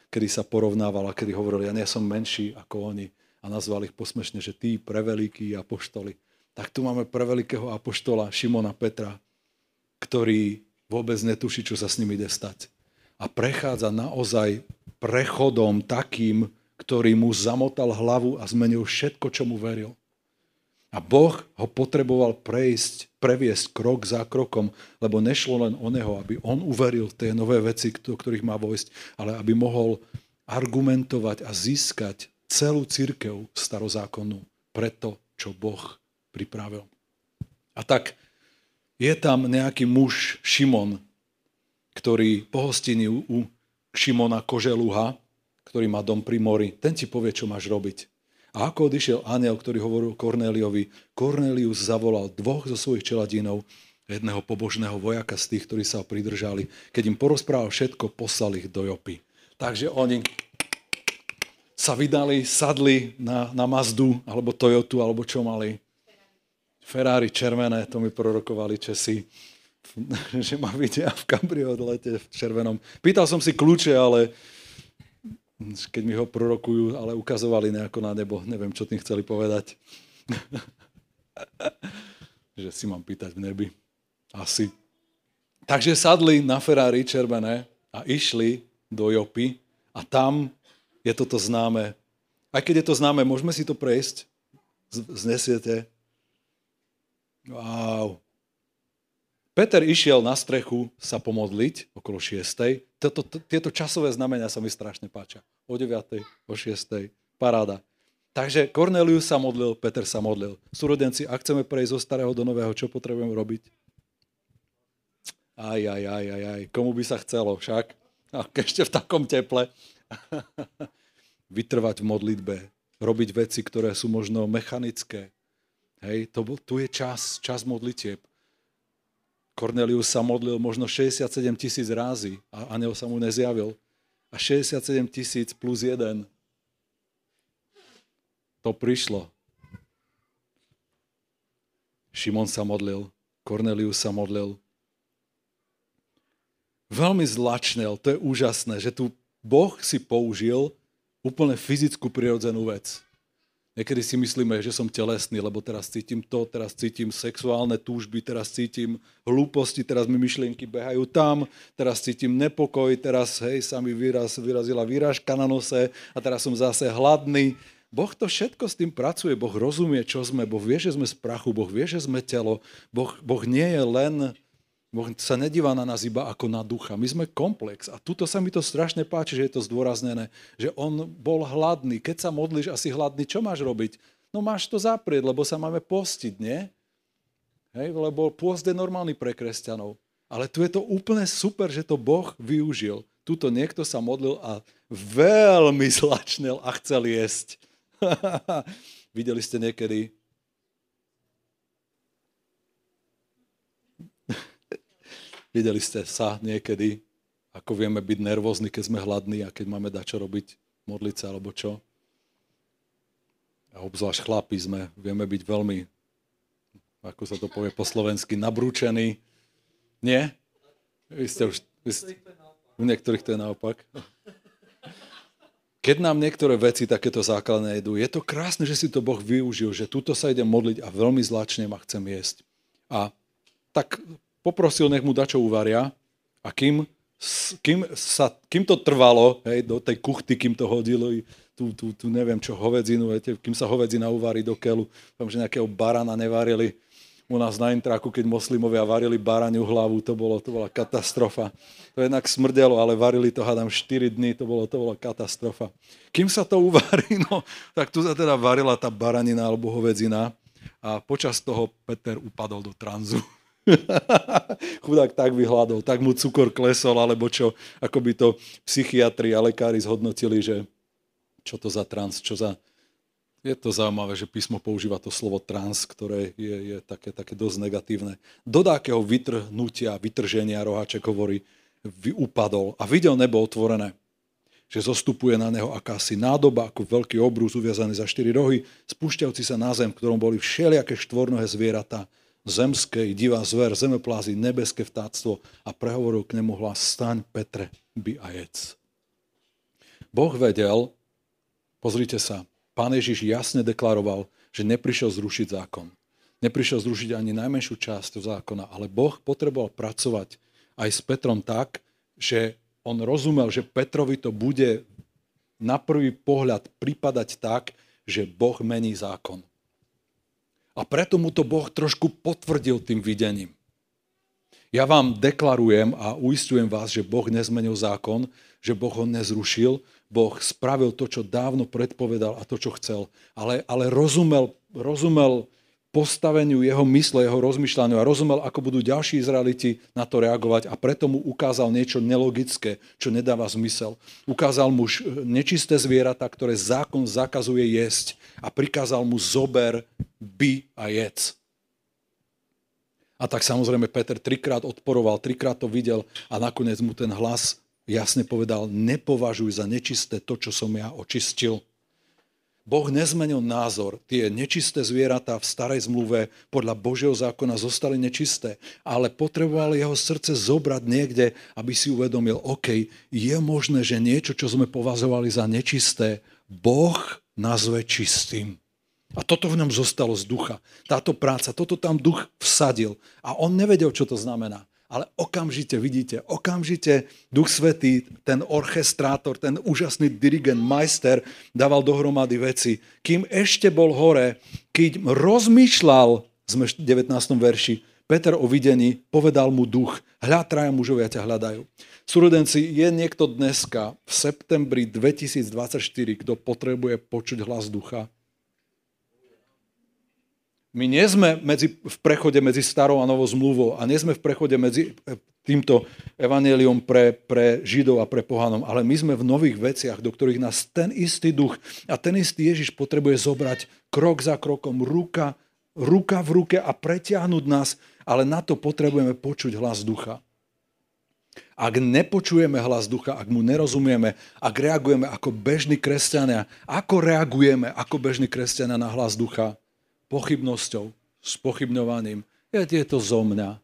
kedy sa porovnával a kedy hovoril, ja nie som menší ako oni a nazval ich posmešne, že tí prevelikí apoštoli. Tak tu máme prevelikého apoštola Šimona Petra, ktorý vôbec netuší, čo sa s nimi ide stať. A prechádza naozaj prechodom takým, ktorý mu zamotal hlavu a zmenil všetko, čo mu veril. A Boh ho potreboval prejsť, previesť krok za krokom, lebo nešlo len o neho, aby on uveril v tie nové veci, do ktorých má vojsť, ale aby mohol argumentovať a získať celú cirkev starozákonnú pre to, čo Boh pripravil. A tak je tam nejaký muž Šimon, ktorý pohostí u Šimona Koželuha, ktorý má dom pri mori. Ten ti povie, čo máš robiť. A ako odišiel anjel, ktorý hovoril Kornéliovi, Kornélius zavolal dvoch zo svojich čeladínov, jedného pobožného vojaka z tých, ktorí sa ho pridržali. Keď im porozprával všetko, poslal ich do Jopy. Takže oni sa vydali, sadli na, na Mazdu, alebo Toyotu, alebo čo mali. Ferrari červené, to mi prorokovali Česi, že ma vidia v kabriolete v červenom. Pýtal som si kľúče, ale keď mi ho prorokujú, ale ukazovali nejako na nebo. Neviem, čo tým chceli povedať. Že si mám pýtať v nebi. Asi. Takže sadli na Ferrari červené a išli do Jopy a tam je toto známe. Aj keď je to známe, môžeme si to prejsť? Znesiete? Wow. Peter išiel na strechu sa pomodliť okolo šiestej. Toto, tieto časové znamenia sa mi strašne páčia. O deviatej, o šiestej, paráda. Takže Kornélius sa modlil, Peter sa modlil. Súrodenci, ak chceme prejsť zo starého do nového, čo potrebujeme robiť? Aj, aj, aj, aj, aj. Komu by sa chcelo však? A ešte v takom teple. Vytrvať v modlitbe. Robiť veci, ktoré sú možno mechanické. Hej, to, tu je čas, čas modlitieb. Kornélius sa modlil možno šesťdesiatsedem tisíc rázy a anjel sa mu nezjavil. A šesťdesiatsedem tisíc plus jeden. To prišlo. Šimon sa modlil, Kornélius sa modlil. Veľmi zlačnel, to je úžasné, že tu Boh si použil úplne fyzickú prirodzenú vec. Niekedy si myslíme, že som telesný, lebo teraz cítim to, teraz cítim sexuálne túžby, teraz cítim hlúposti, teraz mi myšlienky behajú tam, teraz cítim nepokoj, teraz hej, sa mi vyraz, vyrazila výražka na nose a teraz som zase hladný. Boh to všetko s tým pracuje, Boh rozumie, čo sme, Boh vie, že sme z prachu, Boh vie, že sme telo, Boh, boh nie je len, Boh sa nedíva na nás iba ako na ducha. My sme komplex a tuto sa mi to strašne páči, že je to zdôraznené, že on bol hladný. Keď sa modlíš a si hladný, čo máš robiť? No máš to zaprieť, lebo sa máme postiť, nie? Hej, lebo pôst je normálny pre kresťanov. Ale tu je to úplne super, že to Boh využil. Tuto niekto sa modlil a veľmi zlačnel a chcel jesť. Videli ste niekedy? Videli ste sa niekedy, ako vieme byť nervózni, keď sme hladní a keď máme dať čo robiť, modliť sa alebo čo. A obzvlášť chlapi sme, vieme byť veľmi, ako sa to povie po slovensky, nabrúčení. Nie? Vy ste už, vy ste, u niektorých to je naopak. Keď nám niektoré veci takéto základné idú, je to krásne, že si to Boh využil, že tuto sa idem modliť a veľmi zlačnem a chcem jesť. A tak poprosil, nech mu dačo uvaria a kým, kým, sa, kým to trvalo, hej, do tej kuchty, kým to hodili, tu, tu, tu neviem čo, hovedzinu, viete, kým sa hovedzina uvarí do keľu, tam, že nejakého barana nevarili. U nás na Intraku, keď moslimovia varili baraniu hlavu, to, bolo, to bola katastrofa. To jednak smrdelo, ale varili to, hádam, štyri dny, to bolo, to bola katastrofa. Kým sa to uvarí, no, tak tu sa teda varila tá baranina alebo hovedzina a počas toho Peter upadol do tranzu. Chudák tak vyhľadol, tak mu cukor klesol, alebo čo, ako by to psychiatri a lekári zhodnotili, že čo to za trans, čo za... Je to zaujímavé, že písmo používa to slovo trans, ktoré je, je také, také dosť negatívne. Do takého vytrhnutia, vytrženia, Roháček hovorí, upadol a videl nebo otvorené, že zostupuje na neho akási nádoba, ako veľký obrus uviazaný za štyri rohy, spúšťajúci sa na zem, v ktorom boli všelijaké štvornohé zvieratá, zemské, divá zver, zemeplázy, nebeské vtáctvo a prehovoril k nemu hlas: staň, Petre, by a jedz. Boh vedel, pozrite sa, Pán Ježiš jasne deklaroval, že neprišiel zrušiť zákon. Neprišiel zrušiť ani najmenšiu časť zákona, ale Boh potreboval pracovať aj s Petrom tak, že on rozumel, že Petrovi to bude na prvý pohľad pripadať tak, že Boh mení zákon. A preto mu to Boh trošku potvrdil tým videním. Ja vám deklarujem a uisťujem vás, že Boh nezmenil zákon, že Boh ho nezrušil, Boh spravil to, čo dávno predpovedal a to, čo chcel. Ale, ale rozumel, rozumel postaveniu jeho mysle, jeho rozmýšľaniu a rozumel, ako budú ďalší Izraeliti na to reagovať a preto mu ukázal niečo nelogické, čo nedáva zmysel. Ukázal mu nečisté zvieratá, ktoré zákon zakazuje jesť a prikázal mu zober, by a jedz. A tak samozrejme Peter trikrát odporoval, trikrát to videl a nakoniec mu ten hlas jasne povedal, nepovažuj za nečisté to, čo som ja očistil. Boh nezmenil názor. Tie nečisté zvieratá v starej zmluve podľa Božieho zákona zostali nečisté, ale potreboval jeho srdce zobrať niekde, aby si uvedomil, OK, je možné, že niečo, čo sme považovali za nečisté, Boh nazve čistým. A toto v ňom zostalo z ducha. Táto práca, toto tam duch vsadil. A on nevedel, čo to znamená. Ale okamžite, vidíte, okamžite Duch Svätý, ten orchestrátor, ten úžasný dirigent, majster, dával dohromady veci. Kým ešte bol hore, keď rozmýšľal, sme v devätnástom verši, Peter o videní, povedal mu duch, hľa, traja mužovia ťa hľadajú. Súrodenci, je niekto dneska, v septembri dvetisícdvadsaťštyri, kto potrebuje počuť hlas ducha? My nie sme medzi, v prechode medzi starou a novou zmluvou a nie sme v prechode medzi týmto evanjeliom pre, pre Židov a pre pohanom, ale my sme v nových veciach, do ktorých nás ten istý duch a ten istý Ježiš potrebuje zobrať krok za krokom, ruka, ruka v ruke a pretiahnuť nás, ale na to potrebujeme počuť hlas ducha. Ak nepočujeme hlas ducha, ak mu nerozumieme, ak reagujeme ako bežní kresťania, ako reagujeme ako bežní kresťania na hlas ducha? Pochybnosťou, spochybňovaním. Je to zo mňa.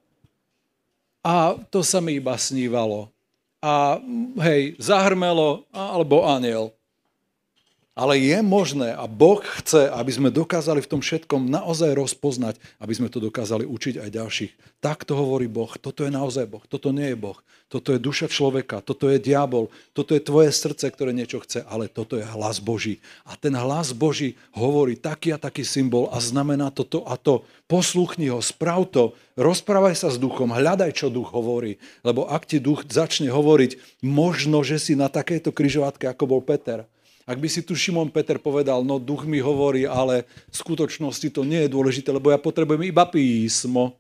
A to sa mi iba snívalo. A hej, zahrmelo, alebo aniel. Ale je možné a Boh chce, aby sme dokázali v tom všetkom naozaj rozpoznať, aby sme to dokázali učiť aj ďalších. Tak to hovorí Boh. Toto je naozaj Boh. Toto nie je Boh. Toto je duša človeka. Toto je diabol. Toto je tvoje srdce, ktoré niečo chce. Ale toto je hlas Boží. A ten hlas Boží hovorí taký a taký symbol a znamená toto a to. Posluchni ho, sprav to. Rozprávaj sa s duchom. Hľadaj, čo duch hovorí. Lebo ak ti duch začne hovoriť, možno, že si na takejto križovatke, ako bol Peter. Ak by si tu Šimon Peter povedal, no duch mi hovorí, ale v skutočnosti to nie je dôležité, lebo ja potrebujem iba písmo.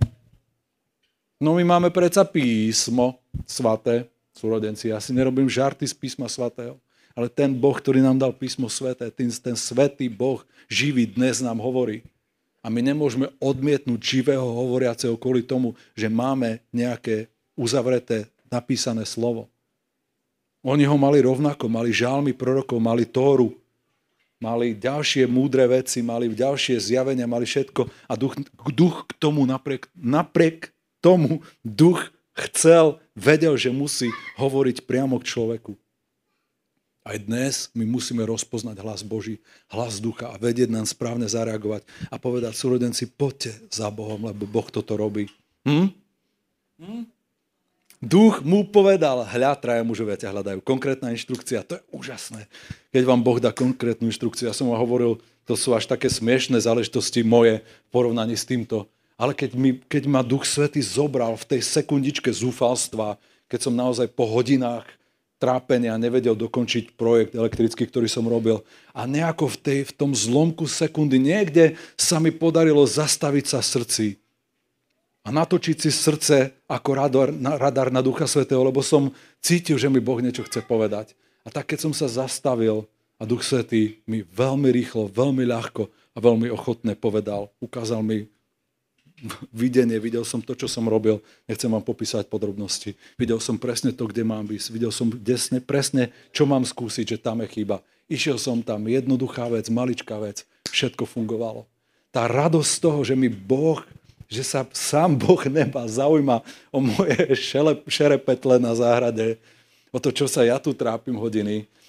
No my máme predsa písmo svaté, súrodenci. Ja si nerobím žarty z písma svatého, ale ten Boh, ktorý nám dal písmo sväté, ten, ten svätý Boh živý dnes nám hovorí. A my nemôžeme odmietnúť živého hovoriaceho kvôli tomu, že máme nejaké uzavreté napísané slovo. Oni ho mali rovnako, mali žalmy prorokov, mali Tóru, mali ďalšie múdre veci, mali ďalšie zjavenia, mali všetko a duch, duch k tomu napriek, napriek tomu duch chcel, vedel, že musí hovoriť priamo k človeku. Aj dnes my musíme rozpoznať hlas Boží, hlas ducha a vedieť nám správne zareagovať a povedať súrodenci, poďte za Bohom, lebo Boh toto robí. Hm? Hm? Duch mu povedal, hľa, traja mužovia ťa hľadajú. Konkrétna inštrukcia, to je úžasné. Keď vám Boh dá konkrétnu inštrukciu, ja som vám hovoril, to sú až také smiešné záležitosti moje v porovnaní s týmto. Ale keď, mi, keď ma Duch Svätý zobral v tej sekundičke zúfalstva, keď som naozaj po hodinách trápenia nevedel dokončiť projekt elektrický, ktorý som robil a nejako v, tej, v tom zlomku sekundy niekde sa mi podarilo zastaviť sa v srdci a natočiť si srdce ako radar, radar na Ducha Svätého, lebo som cítil, že mi Boh niečo chce povedať. A tak, keď som sa zastavil a Duch Svätý mi veľmi rýchlo, veľmi ľahko a veľmi ochotne povedal, ukázal mi videnie, videl som to, čo som robil, nechcem vám popísať podrobnosti. Videl som presne to, kde mám ísť, videl som desne, presne, čo mám skúsiť, že tam je chyba. Išiel som tam, jednoduchá vec, maličká vec, všetko fungovalo. Tá radosť z toho, že mi Boh že sa sám Boh neba zaujíma o moje šele, šerepetle na záhrade, o to, čo sa ja tu trápim hodiny.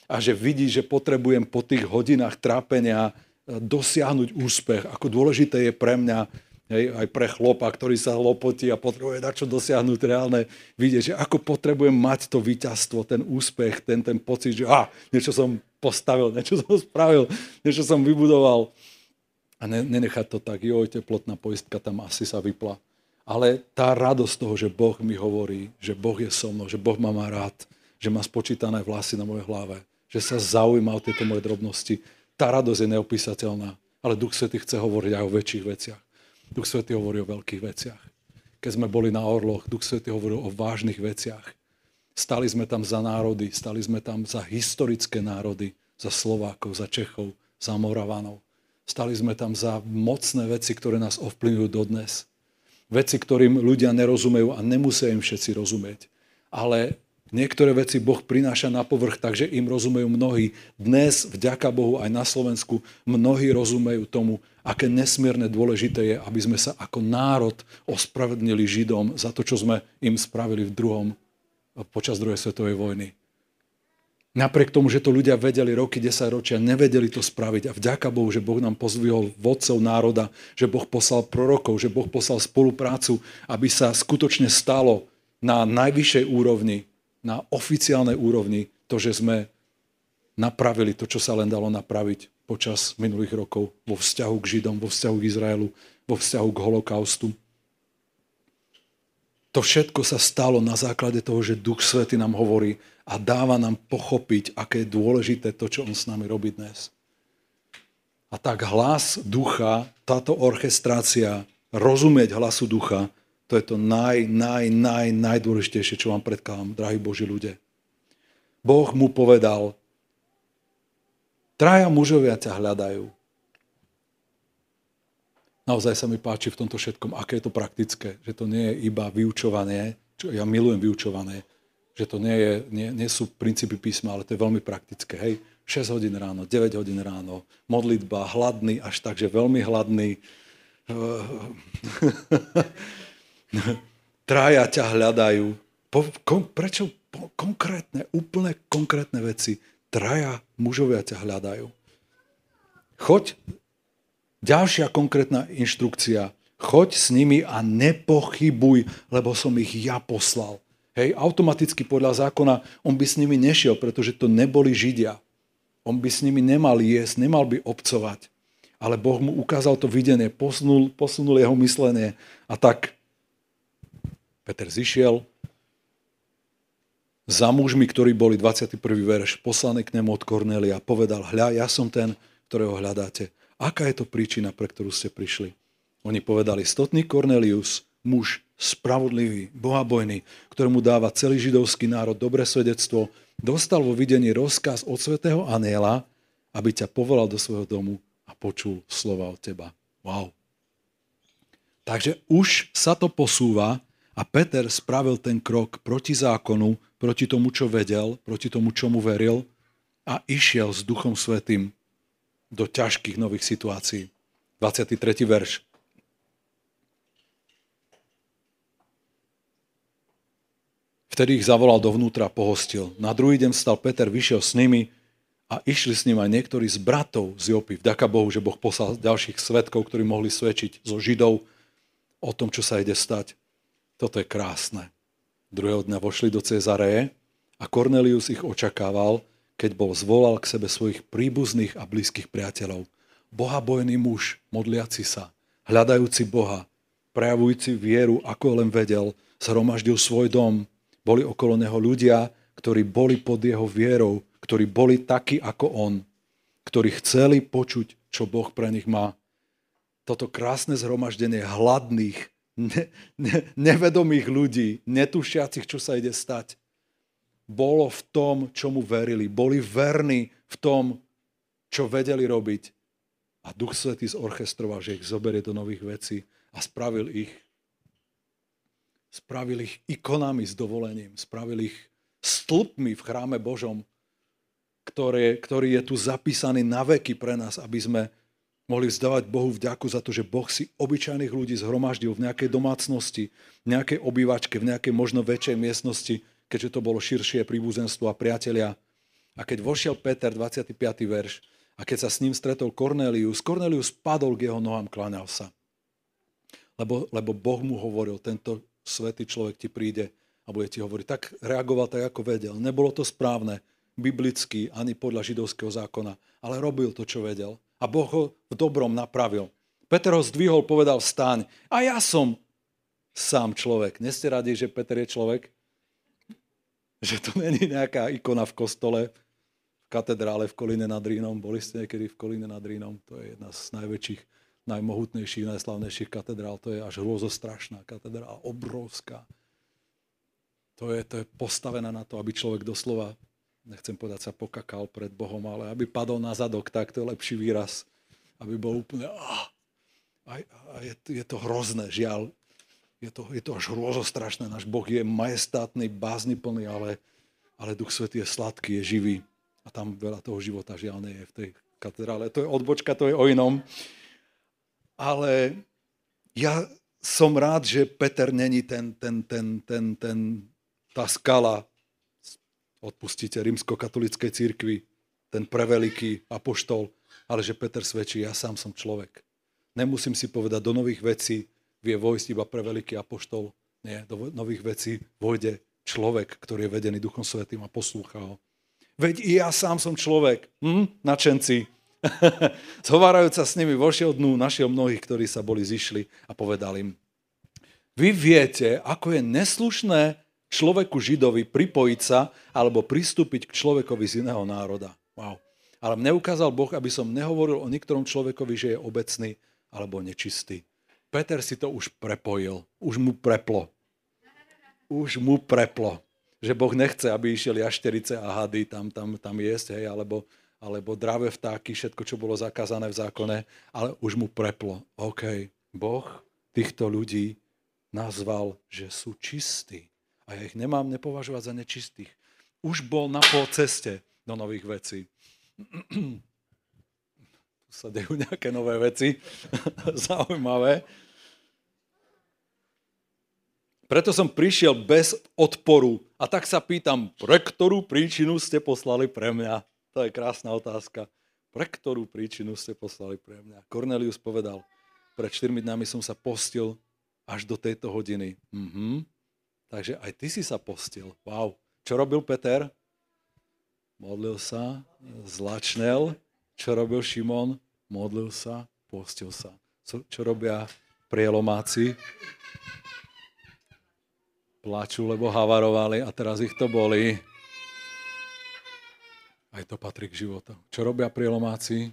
a že vidí, že potrebujem po tých hodinách trápenia dosiahnuť úspech, ako dôležité je pre mňa, hej, aj pre chlopa, ktorý sa lopotí a potrebuje na čo dosiahnuť reálne, vidieť, že ako potrebujem mať to víťazstvo, ten úspech, ten, ten pocit, že ah, niečo som postavil, niečo som spravil, niečo som vybudoval. A ne, nenechať to tak, joj, teplotná poistka tam asi sa vypla. Ale tá radosť toho, že Boh mi hovorí, že Boh je so mnou, že Boh ma má rád, že má spočítané vlasy na mojej hlave, že sa zaujíma o tieto moje drobnosti, tá radosť je neopísateľná. Ale Duch Svätý chce hovoriť aj o väčších veciach. Duch Svätý hovorí o veľkých veciach. Keď sme boli na Orloch, Duch Svätý hovoril o vážnych veciach. Stali sme tam za národy, stali sme tam za historické národy, za Slovákov, za Čechov, za Moravanov. Stali sme tam za mocné veci, ktoré nás ovplyvňujú dodnes. Veci, ktorým ľudia nerozumejú a nemusia im všetci rozumieť. Ale niektoré veci Boh prináša na povrch, takže im rozumejú mnohí. Dnes, vďaka Bohu, aj na Slovensku, mnohí rozumejú tomu, aké nesmierne dôležité je, aby sme sa ako národ ospravedlnili Židom za to, čo sme im spravili v druhom, počas druhej svetovej vojny. Napriek tomu, že to ľudia vedeli roky, desaťročia, nevedeli to spraviť. A vďaka Bohu, že Boh nám pozvihol vodcov národa, že Boh poslal prorokov, že Boh poslal spoluprácu, aby sa skutočne stalo na najvyššej úrovni, na oficiálnej úrovni, to, že sme napravili to, čo sa len dalo napraviť počas minulých rokov vo vzťahu k Židom, vo vzťahu k Izraelu, vo vzťahu k holokaustu. To všetko sa stalo na základe toho, že Duch Svätý nám hovorí a dáva nám pochopiť, aké je dôležité to, čo on s nami robí dnes. A tak hlas ducha, táto orchestrácia, rozumieť hlasu ducha, to je to naj, naj, naj, najdôležitejšie, čo vám predkladám, drahí Boží ľudia. Boh mu povedal, traja mužovia ťa hľadajú. Naozaj sa mi páči v tomto všetkom, aké je to praktické, že to nie je iba vyučovanie, čo ja milujem vyučované, že to nie, je, nie, nie sú princípy písma, ale to je veľmi praktické. Hej, šesť hodín ráno, deväť hodín ráno, modlitba, hladný, až tak, že veľmi hladný. Traja ťa hľadajú. Po, kon, prečo po, konkrétne, úplne konkrétne veci? Traja mužovia ťa hľadajú. Choď, ďalšia konkrétna inštrukcia. Choď s nimi a nepochybuj, lebo som ich ja poslal. Hej, automaticky podľa zákona on by s nimi nešiel, pretože to neboli Židia. On by s nimi nemal jesť, nemal by obcovať. Ale Boh mu ukázal to videnie, posunul, posunul jeho myslenie. A tak Peter zišiel za mužmi, ktorí boli dvadsiaty prvý verš, poslaný k nemu od Kornélia, povedal, hľa, ja som ten, ktorého hľadáte. Aká je to príčina, pre ktorú ste prišli? Oni povedali, stotný Kornélius, muž spravodlivý, bohabojný, ktorému dáva celý židovský národ dobré svedectvo, dostal vo videní rozkaz od svätého anjela, aby ťa povolal do svojho domu a počul slova od teba. Wow. Takže už sa to posúva a Peter spravil ten krok proti zákonu, proti tomu, čo vedel, proti tomu, čomu veril a išiel s Duchom Svätým do ťažkých nových situácií. dvadsiaty tretí verš. Vtedy ich zavolal dovnútra a pohostil. Na druhý deň vstal Peter, vyšiel s nimi a išli s ním aj niektorí z bratov z Jopy. Vďaka Bohu, že Boh poslal ďalších svedkov, ktorí mohli svedčiť zo Židov o tom, čo sa ide stať. Toto je krásne. Druhého dňa vošli do Cezareje a Kornélius ich očakával, keď bol zvolal k sebe svojich príbuzných a blízkych priateľov. Bohabojný muž, modliaci sa, hľadajúci Boha, prejavujúci vieru, ako len vedel, zhromaždil svoj dom. Boli okolo neho ľudia, ktorí boli pod jeho vierou, ktorí boli takí ako on, ktorí chceli počuť, čo Boh pre nich má. Toto krásne zhromaždenie hladných, ne, ne, nevedomých ľudí, netušiacich, čo sa ide stať, bolo v tom, čomu verili. Boli verní v tom, čo vedeli robiť. A Duch Svätý zorchestroval, že ich zoberie do nových vecí a spravil ich Spravil ich ikonami s dovolením, spravil ich stĺpmi v chráme Božom, ktoré, ktorý je tu zapísaný na veky pre nás, aby sme mohli vzdávať Bohu vďaku za to, že Boh si obyčajných ľudí zhromaždil v nejakej domácnosti, v nejakej obývačke, v nejakej možno väčšej miestnosti, keďže to bolo širšie príbuzenstvo a priatelia. A keď vošiel Peter, dvadsiaty piaty verš, a keď sa s ním stretol Kornélius, Kornélius padol k jeho nohám, kláňal sa. Lebo, lebo Boh mu hovoril, tento svätý človek ti príde a bude ti hovoriť. Tak reagoval tak, ako vedel. Nebolo to správne, biblicky, ani podľa židovského zákona, ale robil to, čo vedel. A Boh ho v dobrom napravil. Peter ho zdvihol, povedal, vstaň. A ja som sám človek. Neste radi, že Peter je človek? Že to není nejaká ikona v kostole, v katedrále v Kolíne nad Rýnom. Boli ste niekedy v Kolíne nad Rýnom? To je jedna z najväčších, najmohutnejších, najslavnejších katedrál. To je až hrôzostrašná katedrála, obrovská. To je, to je postavená na to, aby človek doslova, nechcem povedať, sa pokakal pred Bohom, ale aby padol na zadok, tak to je lepší výraz. Aby bol úplne... Ah, a, a je, je to hrozné, žiaľ. Je to, je to až hrôzostrašné. Náš Boh je majestátny, bázniplný, ale, ale Duch Svätý je sladký, je živý. A tam veľa toho života žiaľ nie je v tej katedrále. To je odbočka, to je o inom. Ale ja som rád, že Peter není ten, ten, ten, ten, ten, tá skala, odpustíte, rímskokatolíckej cirkvi, ten preveliký apoštol, ale že Peter svedčí, ja sám som človek. Nemusím si povedať, do nových vecí vie vojsť iba preveliký apoštol. Nie, do nových vecí vojde človek, ktorý je vedený Duchom Svätým a poslúcha ho. Veď i ja sám som človek. Hm? Načenci. Zhovárajúc sa s nimi, vošiel dnu, našiel mnohých, ktorí sa boli zišli a povedal im, vy viete, ako je neslušné človeku Židovi pripojiť sa alebo pristúpiť k človekovi z iného národa. Wow. Ale mne ukázal Boh, aby som nehovoril o niektorom človekovi, že je obecný alebo nečistý. Peter si to už prepojil. Už mu preplo. Už mu preplo. Že Boh nechce, aby išiel jašterice a hady tam, tam, tam jesť, hej, alebo, alebo dravé vtáky, všetko, čo bolo zakázané v zákone, ale už mu preplo. OK, Boh týchto ľudí nazval, že sú čistí. A ja ich nemám nepovažovať za nečistých. Už bol na pol ceste do nových vecí. Tu sa dejú nejaké nové veci. Zaujímavé. Preto som prišiel bez odporu. A tak sa pýtam, pre ktorú príčinu ste poslali pre mňa? To je krásna otázka. Pre ktorú príčinu ste poslali pre mňa? Kornélius povedal, pred štyrmi dňami som sa postil až do tejto hodiny. Mhm. Takže aj ty si sa postil. Wow. Čo robil Peter? Modlil sa, zlačnel. Čo robil Šimon? Modlil sa, postil sa. Co, čo robia prielomáci? Plačú, lebo havarovali a teraz ich to bolí. Aj to patrí k životu. Čo robia prielomáci?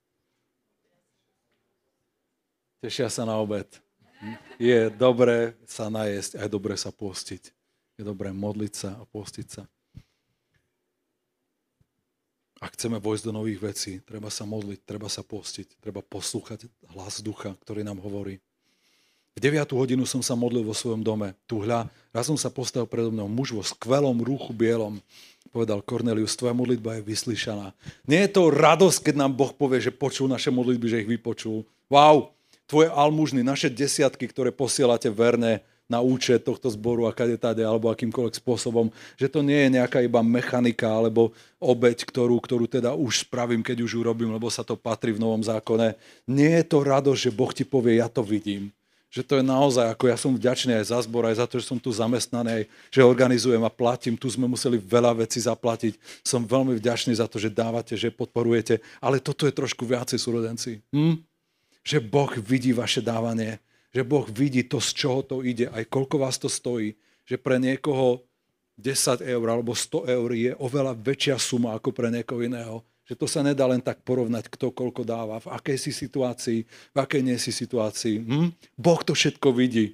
Tešia sa na obed. Je dobré sa najesť, aj dobré sa postiť. Je dobré modliť sa a postiť sa. Ak chceme vojsť do nových vecí, treba sa modliť, treba sa postiť, treba poslúchať hlas ducha, ktorý nám hovorí. V deviatu hodinu som sa modlil vo svojom dome. Tu hľa, raz som sa postavil predo mnou muž vo skvelom rúchu bielom. Povedal Kornélius, tvoja modlitba je vyslyšaná. Nie je to radosť, keď nám Boh povie, že počul naše modlitby, že ich vypočul. Wow, tvoje almužny, naše desiatky, ktoré posielate verne na účet tohto zboru a kadetade alebo akýmkoľvek spôsobom, že to nie je nejaká iba mechanika alebo obeť, ktorú, ktorú teda už spravím, keď už urobím, lebo sa to patrí v Novom zákone. Nie je to radosť, že Boh ti povie, ja to vidím. Že to je naozaj, ako ja som vďačný aj za zbor, aj za to, že som tu zamestnaný, že organizujem a platím. Tu sme museli veľa vecí zaplatiť. Som veľmi vďačný za to, že dávate, že podporujete. Ale toto je trošku viacej, súrodenci. Hm? Že Boh vidí vaše dávanie. Že Boh vidí to, z čoho to ide. Aj koľko vás to stojí. Že pre niekoho desať eur alebo sto eur je oveľa väčšia suma ako pre niekoho iného. Že to sa nedá len tak porovnať, kto koľko dáva, v akej si situácii, v akej nie si situácii. Hm? Boh to všetko vidí.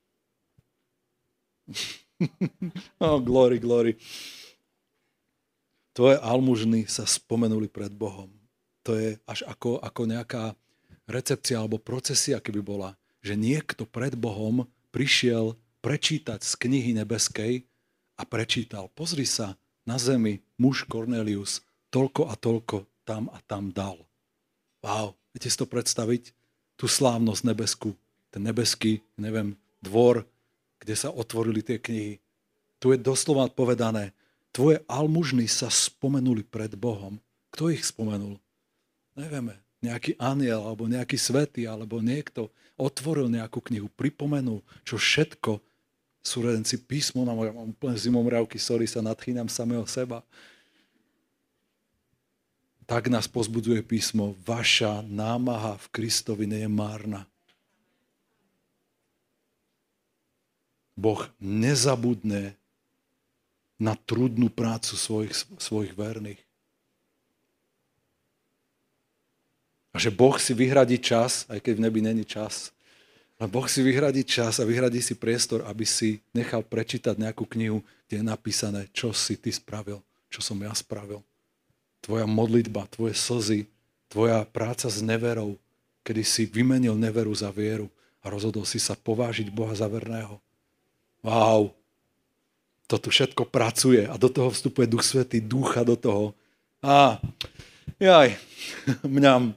Oh, glory, glory. Tvoje almužny sa spomenuli pred Bohom. To je až ako, ako nejaká recepcia alebo procesia, keby bola. Že niekto pred Bohom prišiel prečítať z knihy nebeskej a prečítal. Pozri sa, na zemi muž Kornélius toľko a toľko tam a tam dal. Wow, viete si to predstaviť? Tú slávnosť nebeskú, ten nebeský, neviem, dvor, kde sa otvorili tie knihy. Tu je doslova povedané, Tvoje almužny sa spomenuli pred Bohom. Kto ich spomenul? Nevieme. Nejaký anjel, alebo nejaký svätý, alebo niekto otvoril nejakú knihu, pripomenul, čo všetko súrodenci písmo, na moja, mám úplne zimomriavky, sorry, sa nadchýnam samého seba. Tak nás pozbudzuje písmo, vaša námaha v Kristovi nie je márna. Boh nezabudne na trudnú prácu svojich, svojich verných. A že Boh si vyhradí čas, aj keď v nebi není čas, ale Boh si vyhradí čas a vyhradí si priestor, aby si nechal prečítať nejakú knihu, kde je napísané, čo si ty spravil, čo som ja spravil. Tvoja modlitba, tvoje slzy, tvoja práca s neverou, kedy si vymenil neveru za vieru a rozhodol si sa povážiť Boha za verného. Wow, to tu všetko pracuje a do toho vstupuje Duch Svätý, ducha do toho. Á, jaj, mňam.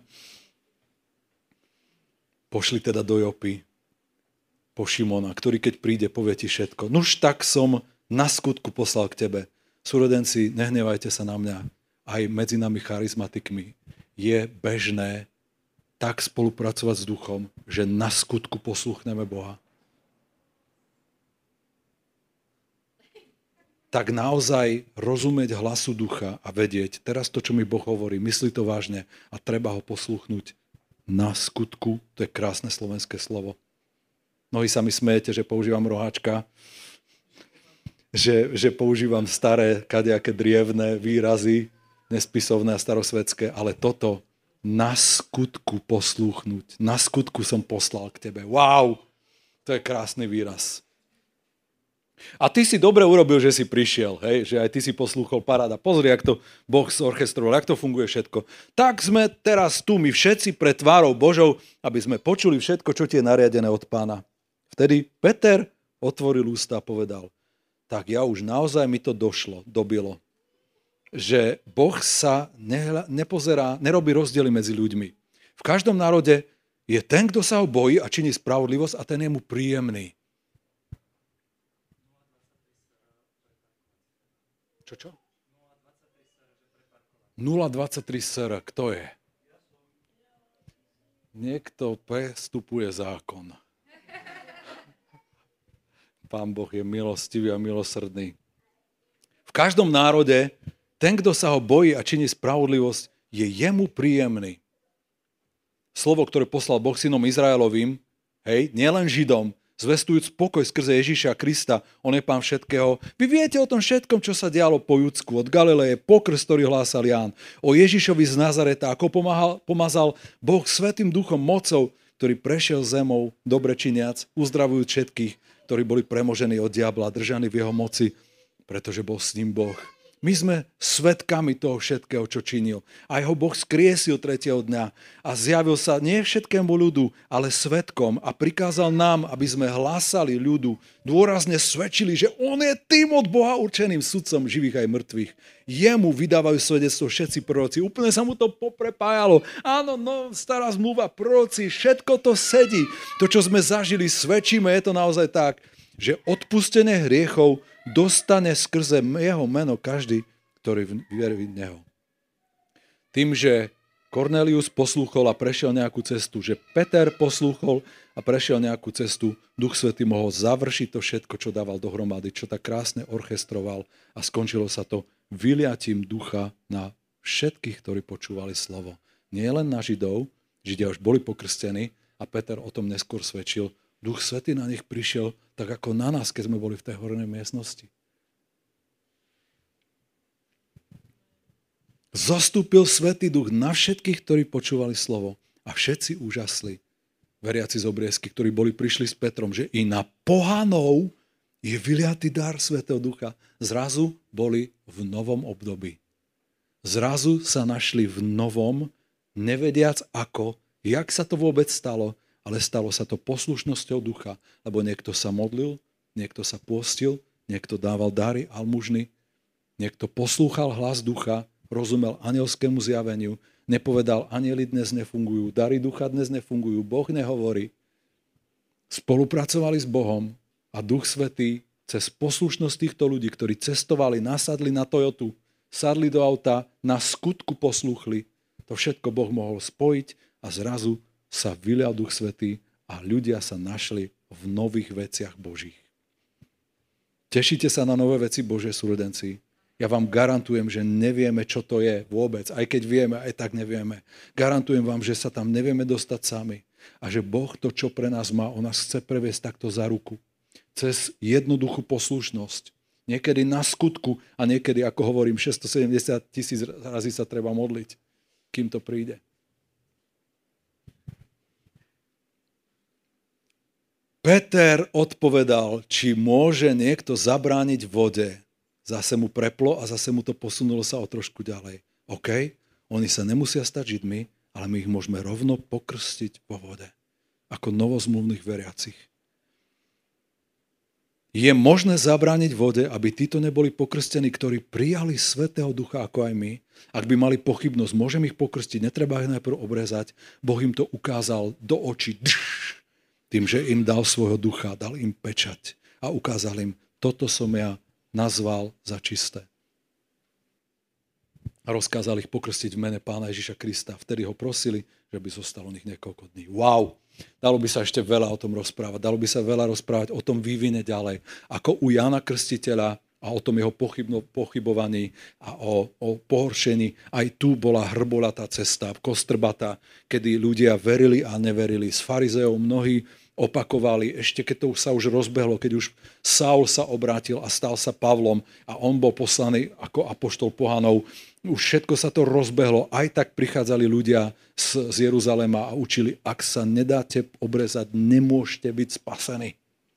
Pošli teda do Jopy po Šimona, ktorý keď príde, povie ti všetko. Nuž tak som na skutku poslal k tebe. Súrodenci, nehnevajte sa na mňa. Aj medzi nami charizmatikmi je bežné tak spolupracovať s duchom, že na skutku posluchneme Boha. Tak naozaj rozumieť hlasu ducha a vedieť, teraz to, čo mi Boh hovorí, myslí to vážne a treba ho posluchnúť na skutku. To je krásne slovenské slovo. Mnohí sa mi smejete, že používam roháčka, že, že používam staré, kadejaké drievné výrazy, nespisovné a starosvedské, ale toto na skutku poslúchnuť. Na skutku som poslal k tebe. Wow! To je krásny výraz. A ty si dobre urobil, že si prišiel, hej? Že aj ty si poslúchol, paráda. Pozri, jak to Boh zorchestroval, jak to funguje všetko. Tak sme teraz tu, my všetci pred tvárou Božou, aby sme počuli všetko, čo ti je nariadené od Pána. Vtedy Peter otvoril ústa a povedal, tak ja už naozaj mi to došlo, dobilo, že Boh sa nehľa, nepozerá, nerobí rozdiely medzi ľuďmi. V každom národe je ten, kto sa ho bojí a činí spravodlivosť a ten je mu príjemný. Čo, čo? nula dvadsaťtri es er, kto je? Niekto prestupuje zákon. Pán Boh je milostivý a milosrdný. V každom národe ten, kto sa ho bojí a činí spravodlivosť, je jemu príjemný. Slovo, ktoré poslal Boh synom Izraelovým, hej, nielen Židom, zvestujúc pokoj skrze Ježiša Krista, on je Pán všetkého. Vy viete o tom všetkom, čo sa dialo po Judsku, od Galileje, po krst, ktorý hlásal Ján, o Ježišovi z Nazareta, ako pomáhal, pomazal Boh Svätým duchom mocou, ktorý prešiel zemou, dobre činiac, uzdravujúc všetkých, ktorí boli premožení od diabla, držaní v jeho moci, pretože bol s ním Boh. My sme svedkami toho všetkého, čo činil. A jeho Boh skriesil tretieho dňa a zjavil sa nie všetkému ľudu, ale svedkom a prikázal nám, aby sme hlásali ľudu, dôrazne svedčili, že on je tým od Boha určeným sudcom živých aj mŕtvych. Jemu vydávajú svedectvo všetci proroci. Úplne sa mu to poprepájalo. Áno, no, stará zmluva, proroci, všetko to sedí. To, čo sme zažili, svedčíme, je to naozaj tak, že odpustenie hriechov dostane skrze jeho meno každý, ktorý verí v neho. Tým, že Kornélius poslúchol a prešiel nejakú cestu, že Peter poslúchol a prešiel nejakú cestu, Duch Svätý mohol završiť to všetko, čo dával dohromady, čo tak krásne orchestroval a skončilo sa to vyliatím ducha na všetkých, ktorí počúvali slovo. Nie len na Židov, Židia už boli pokrstení a Peter o tom neskôr svedčil, Duch Svätý na nich prišiel tak ako na nás, keď sme boli v tej hornej miestnosti. Zostúpil Svätý Duch na všetkých, ktorí počúvali slovo a všetci úžasli. Veriaci z Obriezky, ktorí boli prišli s Petrom, že i na pohanov je vyliatý dar Svätého Ducha. Zrazu boli v novom období. Zrazu sa našli v novom, nevediac ako, jak sa to vôbec stalo, ale stalo sa to poslušnosťou ducha, lebo niekto sa modlil, niekto sa pôstil, niekto dával dary, almužny, niekto poslúchal hlas ducha, rozumel anielskému zjaveniu, nepovedal, anjeli dnes nefungujú, dary ducha dnes nefungujú, Boh nehovorí. Spolupracovali s Bohom a Duch Svätý cez poslušnosť týchto ľudí, ktorí cestovali, nasadli na Toyotu, sadli do auta, na skutku poslúchli. To všetko Boh mohol spojiť a zrazu sa vylial Duch Svätý a ľudia sa našli v nových veciach Božích. Tešíte sa na nové veci Božie, súrodenci? Ja vám garantujem, že nevieme, čo to je vôbec. Aj keď vieme, aj tak nevieme. Garantujem vám, že sa tam nevieme dostať sami. A že Boh to, čo pre nás má, on nás chce previesť takto za ruku. Cez jednoduchú poslušnosť. Niekedy na skutku a niekedy, ako hovorím, šesťstosedemdesiat tisíc razy sa treba modliť, kým to príde. Peter odpovedal, či môže niekto zabrániť vode. Zase mu preplo a zase mu to posunulo sa o trošku ďalej. OK, oni sa nemusia stať Židmi, ale my ich môžeme rovno pokrstiť vo vode. Ako novozmluvných veriacich. Je možné zabrániť vode, aby títo neboli pokrstení, ktorí prijali Svätého Ducha ako aj my. Ak by mali pochybnosť, môžem ich pokrstiť, netreba ich najprv obrezať. Boh im to ukázal do očí. Tým, že im dal svojho ducha, dal im pečať a ukázal im, toto som ja nazval za čisté. A rozkázal ich pokrstiť v mene Pána Ježiša Krista. Vtedy ho prosili, že by zostalo u nich niekoľko dní. Wow! Dalo by sa ešte veľa o tom rozprávať. Dalo by sa veľa rozprávať o tom vývine ďalej. Ako u Jána Krstiteľa a o tom jeho pochybno, pochybovaní a o, o pohoršení. Aj tu bola hrbolatá cesta, kostrbata, kedy ľudia verili a neverili. S farizeou mnohí opakovali, ešte keď to už sa už rozbehlo, keď už Saul sa obrátil a stal sa Pavlom a on bol poslaný ako apoštol pohanov, už všetko sa to rozbehlo, aj tak prichádzali ľudia z, z Jeruzalema a učili, ak sa nedáte obrezať, nemôžete byť spasení.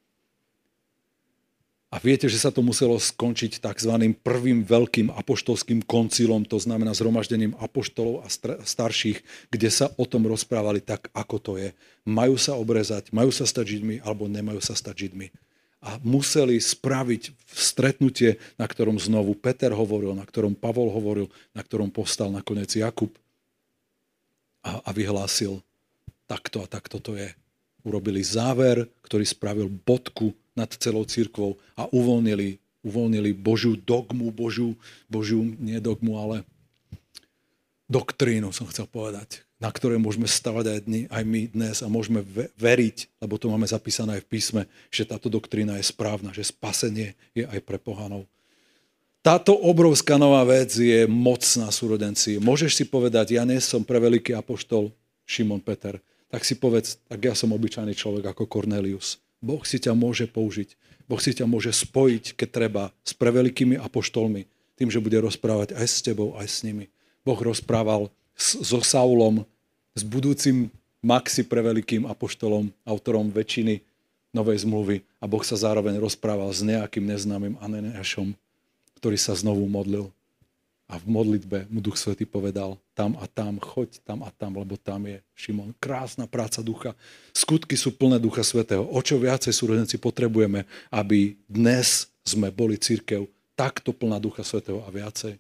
A viete, že sa to muselo skončiť takzvaným prvým veľkým apoštolským koncilom, to znamená zhromaždením apoštolov a starších, kde sa o tom rozprávali tak, ako to je. Majú sa obrezať, majú sa stať Židmi, alebo nemajú sa stať Židmi. A museli spraviť stretnutie, na ktorom znovu Peter hovoril, na ktorom Pavol hovoril, na ktorom povstal nakoniec Jakub a, a vyhlásil, takto a takto to je. Urobili záver, ktorý spravil bodku nad celou cirkvou a uvoľnili, uvoľnili Božiu dogmu, Božiu, Božiu, nie dogmu, ale doktrínu, som chcel povedať, na ktoré môžeme stavať aj, dny, aj my dnes a môžeme veriť, lebo to máme zapísané aj v písme, že táto doktrína je správna, že spasenie je aj pre pohanov. Táto obrovská nová vec je mocná, súrodenci. Môžeš si povedať, ja nie som preveliký apoštol Šimon Peter, tak si povedz, tak ja som obyčajný človek ako Kornélius. Boh si ťa môže použiť. Boh si ťa môže spojiť, keď treba, s prevelikými apoštolmi, tým, že bude rozprávať aj s tebou, aj s nimi. Boh rozprával so Saulom, s budúcim Maxi prevelikým apoštolom, autorom väčšiny Novej zmluvy. A Boh sa zároveň rozprával s nejakým neznámym Ananiášom, ktorý sa znovu modlil. A v modlitbe mu Duch Svätý povedal, tam a tam, choď tam a tam, lebo tam je Šimon. Krásna práca ducha. Skutky sú plné Ducha Svätého. O čo viacej, súrodenci, potrebujeme, aby dnes sme boli cirkev takto plná Ducha Svätého a viacej.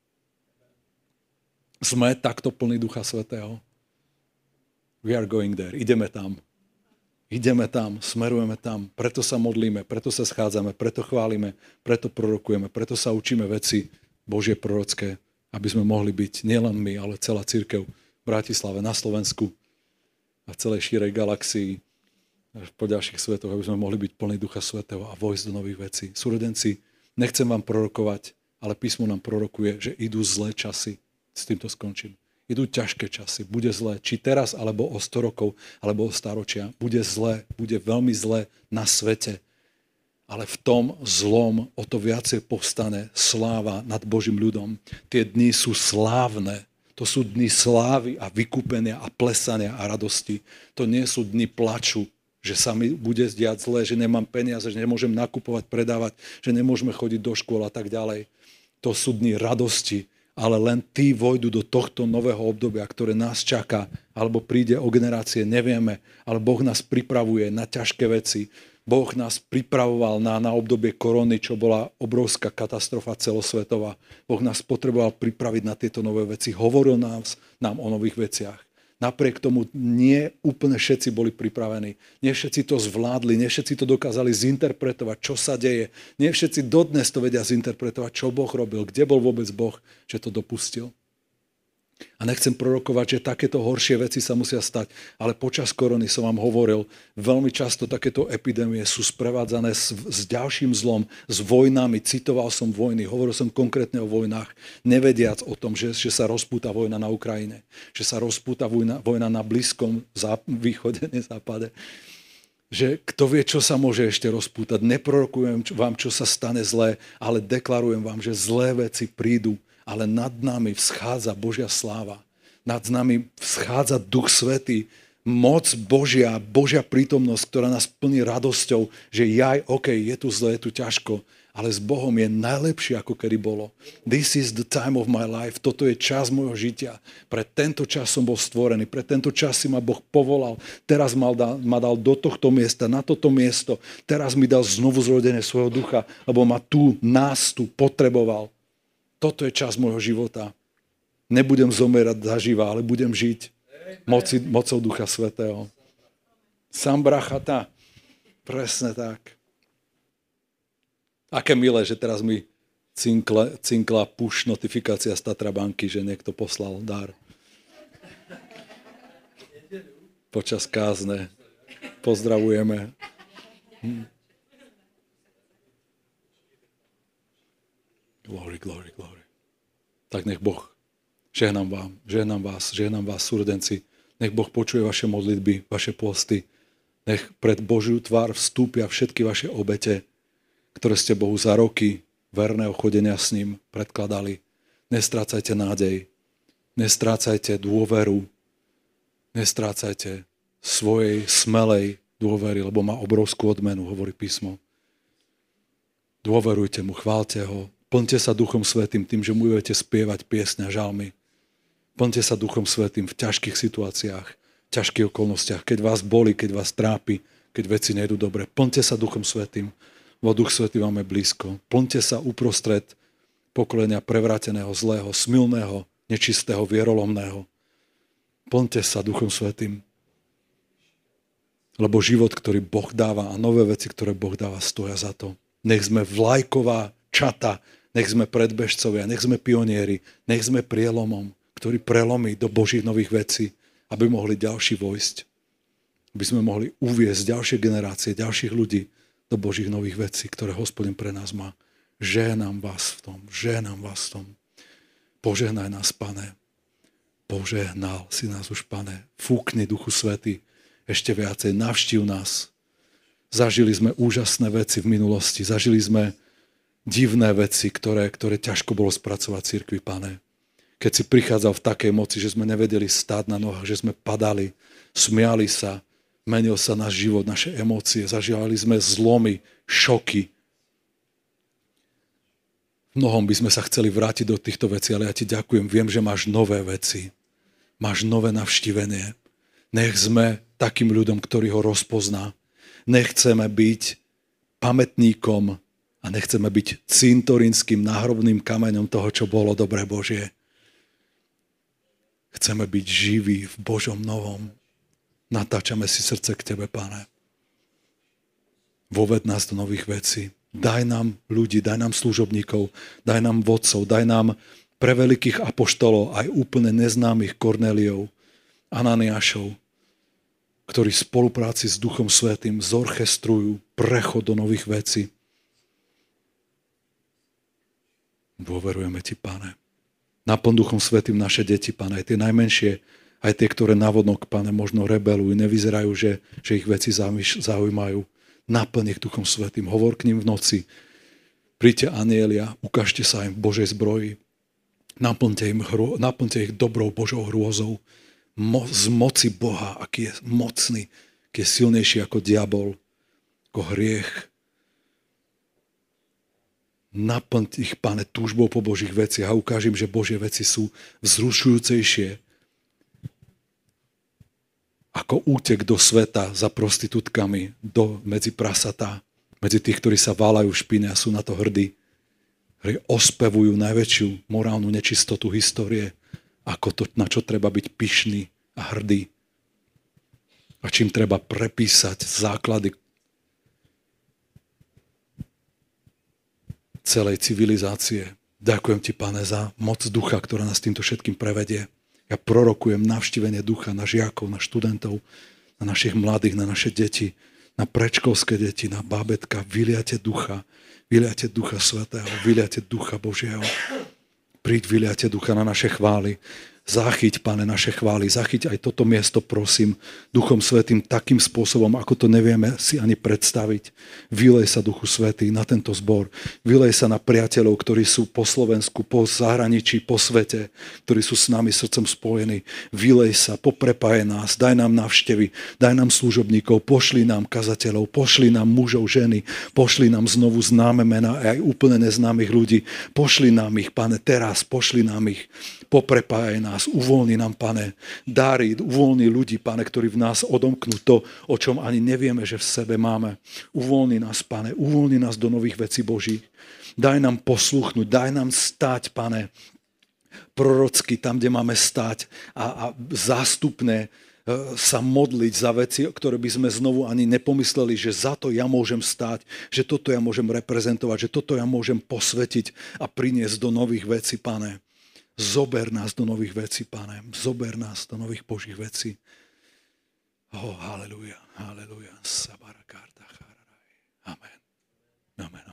Sme takto plní Ducha Svätého. We are going there. Ideme tam. Ideme tam, smerujeme tam. Preto sa modlíme, preto sa schádzame, preto chválime, preto prorokujeme, preto sa učíme veci Božie prorocké, aby sme mohli byť nielen my, ale celá cirkev v Bratislave, na Slovensku a v celej šírej galaxii po ďalších svetoch, aby sme mohli byť plní Ducha Svätého a vojsť do nových vecí. Súrodenci, nechcem vám prorokovať, ale písmo nám prorokuje, že idú zlé časy. S týmto skončím. Idú ťažké časy. Bude zlé, či teraz, alebo o sto rokov, alebo o stáročia. Bude zlé, bude veľmi zlé na svete. Ale v tom zlom o to viacej povstane sláva nad Božím ľudom. Tie dni sú slávne. To sú dni slávy a vykúpenia a plesania a radosti. To nie sú dni plaču, že sa mi bude zdiať zle, že nemám peniaze, že nemôžem nakupovať, predávať, že nemôžeme chodiť do škôl a tak ďalej. To sú dni radosti, ale len tí vojdu do tohto nového obdobia, ktoré nás čaká, alebo príde o generácie, nevieme, ale Boh nás pripravuje na ťažké veci. Boh nás pripravoval na, na obdobie korony, čo bola obrovská katastrofa celosvetová. Boh nás potreboval pripraviť na tieto nové veci. Hovoril nás, nám o nových veciach. Napriek tomu nie úplne všetci boli pripravení. Nie všetci to zvládli, nie všetci to dokázali zinterpretovať, čo sa deje. Nie všetci dodnes to vedia zinterpretovať, čo Boh robil, kde bol vôbec Boh, že to dopustil. A nechcem prorokovať, že takéto horšie veci sa musia stať, ale počas korony som vám hovoril, veľmi často takéto epidémie sú sprevádzané s, s ďalším zlom, s vojnami. Citoval som vojny, hovoril som konkrétne o vojnách, nevediac o tom, že, že sa rozpúta vojna na Ukrajine, že sa rozpúta vojna, vojna na Blízkom záp- východe, ne západe. Že kto vie, čo sa môže ešte rozpútať. Neprorokujem vám, čo sa stane zlé, ale deklarujem vám, že zlé veci prídu. Ale nad nami vschádza Božia sláva. Nad nami vschádza Duch Svätý, moc Božia, Božia prítomnosť, ktorá nás plní radosťou, že jaj, OK, je tu zle, je tu ťažko, ale s Bohom je najlepšie, ako kedy bolo. This is the time of my life. Toto je čas môjho žitia. Pre tento čas som bol stvorený, pre tento čas si ma Boh povolal. Teraz ma dal, ma dal do tohto miesta, na toto miesto. Teraz mi dal znovu zrodenie svojho ducha, lebo ma tu, nás tu potreboval. Toto je čas môjho života. Nebudem zomierať zaživa, ale budem žiť moci, mocou Ducha Svätého. Sambrachata. Presne tak. Aké milé, že teraz mi cinkla, cinkla push notifikácia z Tatra banky, že niekto poslal dar. Počas kázne. Pozdravujeme. Hm. Glory, glory, glory. Tak nech Boh žehnám vám, žehnám vás, žehnám vás, súrodenci. Nech Boh počuje vaše modlitby, vaše posty. Nech pred Božiu tvár vstúpia všetky vaše obete, ktoré ste Bohu za roky verného chodenia s ním predkladali. Nestrácajte nádej, nestrácajte dôveru, nestrácajte svojej smelej dôvery, lebo má obrovskú odmenu, hovorí písmo. Dôverujte mu, chválte ho, plňte sa Duchom Svätým tým, že mu budete spievať piesne a žalmy. Plňte sa Duchom Svätým v ťažkých situáciách, v ťažkých okolnostiach, keď vás boli, keď vás trápi, keď veci nejdú dobre. Plňte sa Duchom Svätým, lebo Duch Svätý vám je blízko. Plňte sa uprostred pokolenia prevráteného, zlého, smilného, nečistého, vierolomného. Plňte sa Duchom Svätým, lebo život, ktorý Boh dáva a nové veci, ktoré Boh dáva, stoja za to. Nech sme vlajková čata, nech sme predbežcovia, nech sme pionieri, nech sme prielomom, ktorý prelomí do Božích nových vecí, aby mohli ďalší vojsť. Aby sme mohli uviesť ďalšie generácie, ďalších ľudí do Božích nových vecí, ktoré Hospodin pre nás má. Žehnám vás v tom, žehnám vás v tom. Požehnaj nás, Pane. Požehnal si nás už, Pane. Fúkni, Duchu Svätý, ešte viacej, navštív nás. Zažili sme úžasné veci v minulosti, zažili sme divné veci, ktoré, ktoré ťažko bolo spracovať cirkvi, Pane. Keď si prichádzal v takej moci, že sme nevedeli stáť na nohách, že sme padali, smiali sa, menil sa náš život, naše emócie, zažívali sme zlomy, šoky. V mnohom by sme sa chceli vrátiť do týchto vecí, ale ja ti ďakujem, viem, že máš nové veci. Máš nové navštívenie. Nech sme takým ľuďom, ktorý ho rozpozná. Nechceme byť pamätníkom a nechceme byť cintorínskym náhrobným kameňom toho, čo bolo dobré Božie. Chceme byť živí v Božom novom. Natáčame si srdce k Tebe, Pane. Voved nás do nových vecí. Daj nám ľudí, daj nám služobníkov, daj nám vodcov, daj nám pre veľkých apoštolov, aj úplne neznámych Kornéliov, Ananiášov, ktorí v spolupráci s Duchom Svätým zorchestrujú prechod do nových vecí. Dôverujeme Ti, Pane. Naplň Duchom Svätým naše deti, Pane, aj tie najmenšie, aj tie, ktoré navodnok, Pane, možno rebelujú, nevyzerajú, že, že ich veci zaujímajú. Naplň ich Duchom Svätým, hovor k ním v noci. Príďte anielia, ukážte sa im v Božej zbroji. Naplňte, im hro, naplňte ich dobrou Božou hrôzou. Mo, z moci Boha, aký je mocný, aký je silnejší ako diabol, ako hriech. Naplň ich, Pane, túžbou po Božích veciach a ukážem, že Božie veci sú vzrušujúcejšie ako útek do sveta za prostitútkami, do, medzi prasatá, medzi tých, ktorí sa váľajú v špine a sú na to hrdí, ktorí ospevujú najväčšiu morálnu nečistotu histórie, ako to, na čo treba byť pyšný, a hrdý. A čím treba prepísať základy celej civilizácie. Ďakujem ti, Pane, za moc ducha, ktorá nás týmto všetkým prevedie. Ja prorokujem navštívenie ducha na žiakov, na študentov, na našich mladých, na naše deti, na predškolské deti, na bábätka. Vyliate ducha, vyliate ducha svätého, vyliate ducha Božieho. Príď, vyliate ducha na naše chvály. Zachyť, Pane, naše chvály. Zachyť aj toto miesto, prosím, Duchom Svätým takým spôsobom, ako to nevieme si ani predstaviť. Vylej sa, Duchu Svätý, na tento zbor. Vylej sa na priateľov, ktorí sú po Slovensku, po zahraničí, po svete, ktorí sú s nami srdcom spojení. Vylej sa, poprepáje nás, daj nám návštevy, daj nám služobníkov, pošli nám kazateľov, pošli nám mužov, ženy, pošli nám znovu známe mená aj úplne neznámych ľudí. Pošli nám ich, Pane, teraz, pošli nám ich. Poprepájaj nás, uvoľni nám, Pane, dary, uvoľni ľudí, Pane, ktorí v nás odomknú to, o čom ani nevieme, že v sebe máme. Uvoľni nás, Pane, uvoľni nás do nových vecí Božích. Daj nám posluchnúť, daj nám stáť, Pane, prorocky tam, kde máme stáť a, a zástupné sa modliť za veci, ktoré by sme znovu ani nepomysleli, že za to ja môžem stáť, že toto ja môžem reprezentovať, že toto ja môžem posvetiť a priniesť do nových vecí, Pane. Zober nás do nových vecí, Pane. Zober nás do nových Božích vecí. Oh, haleluja, haleluja. Amen. Amen.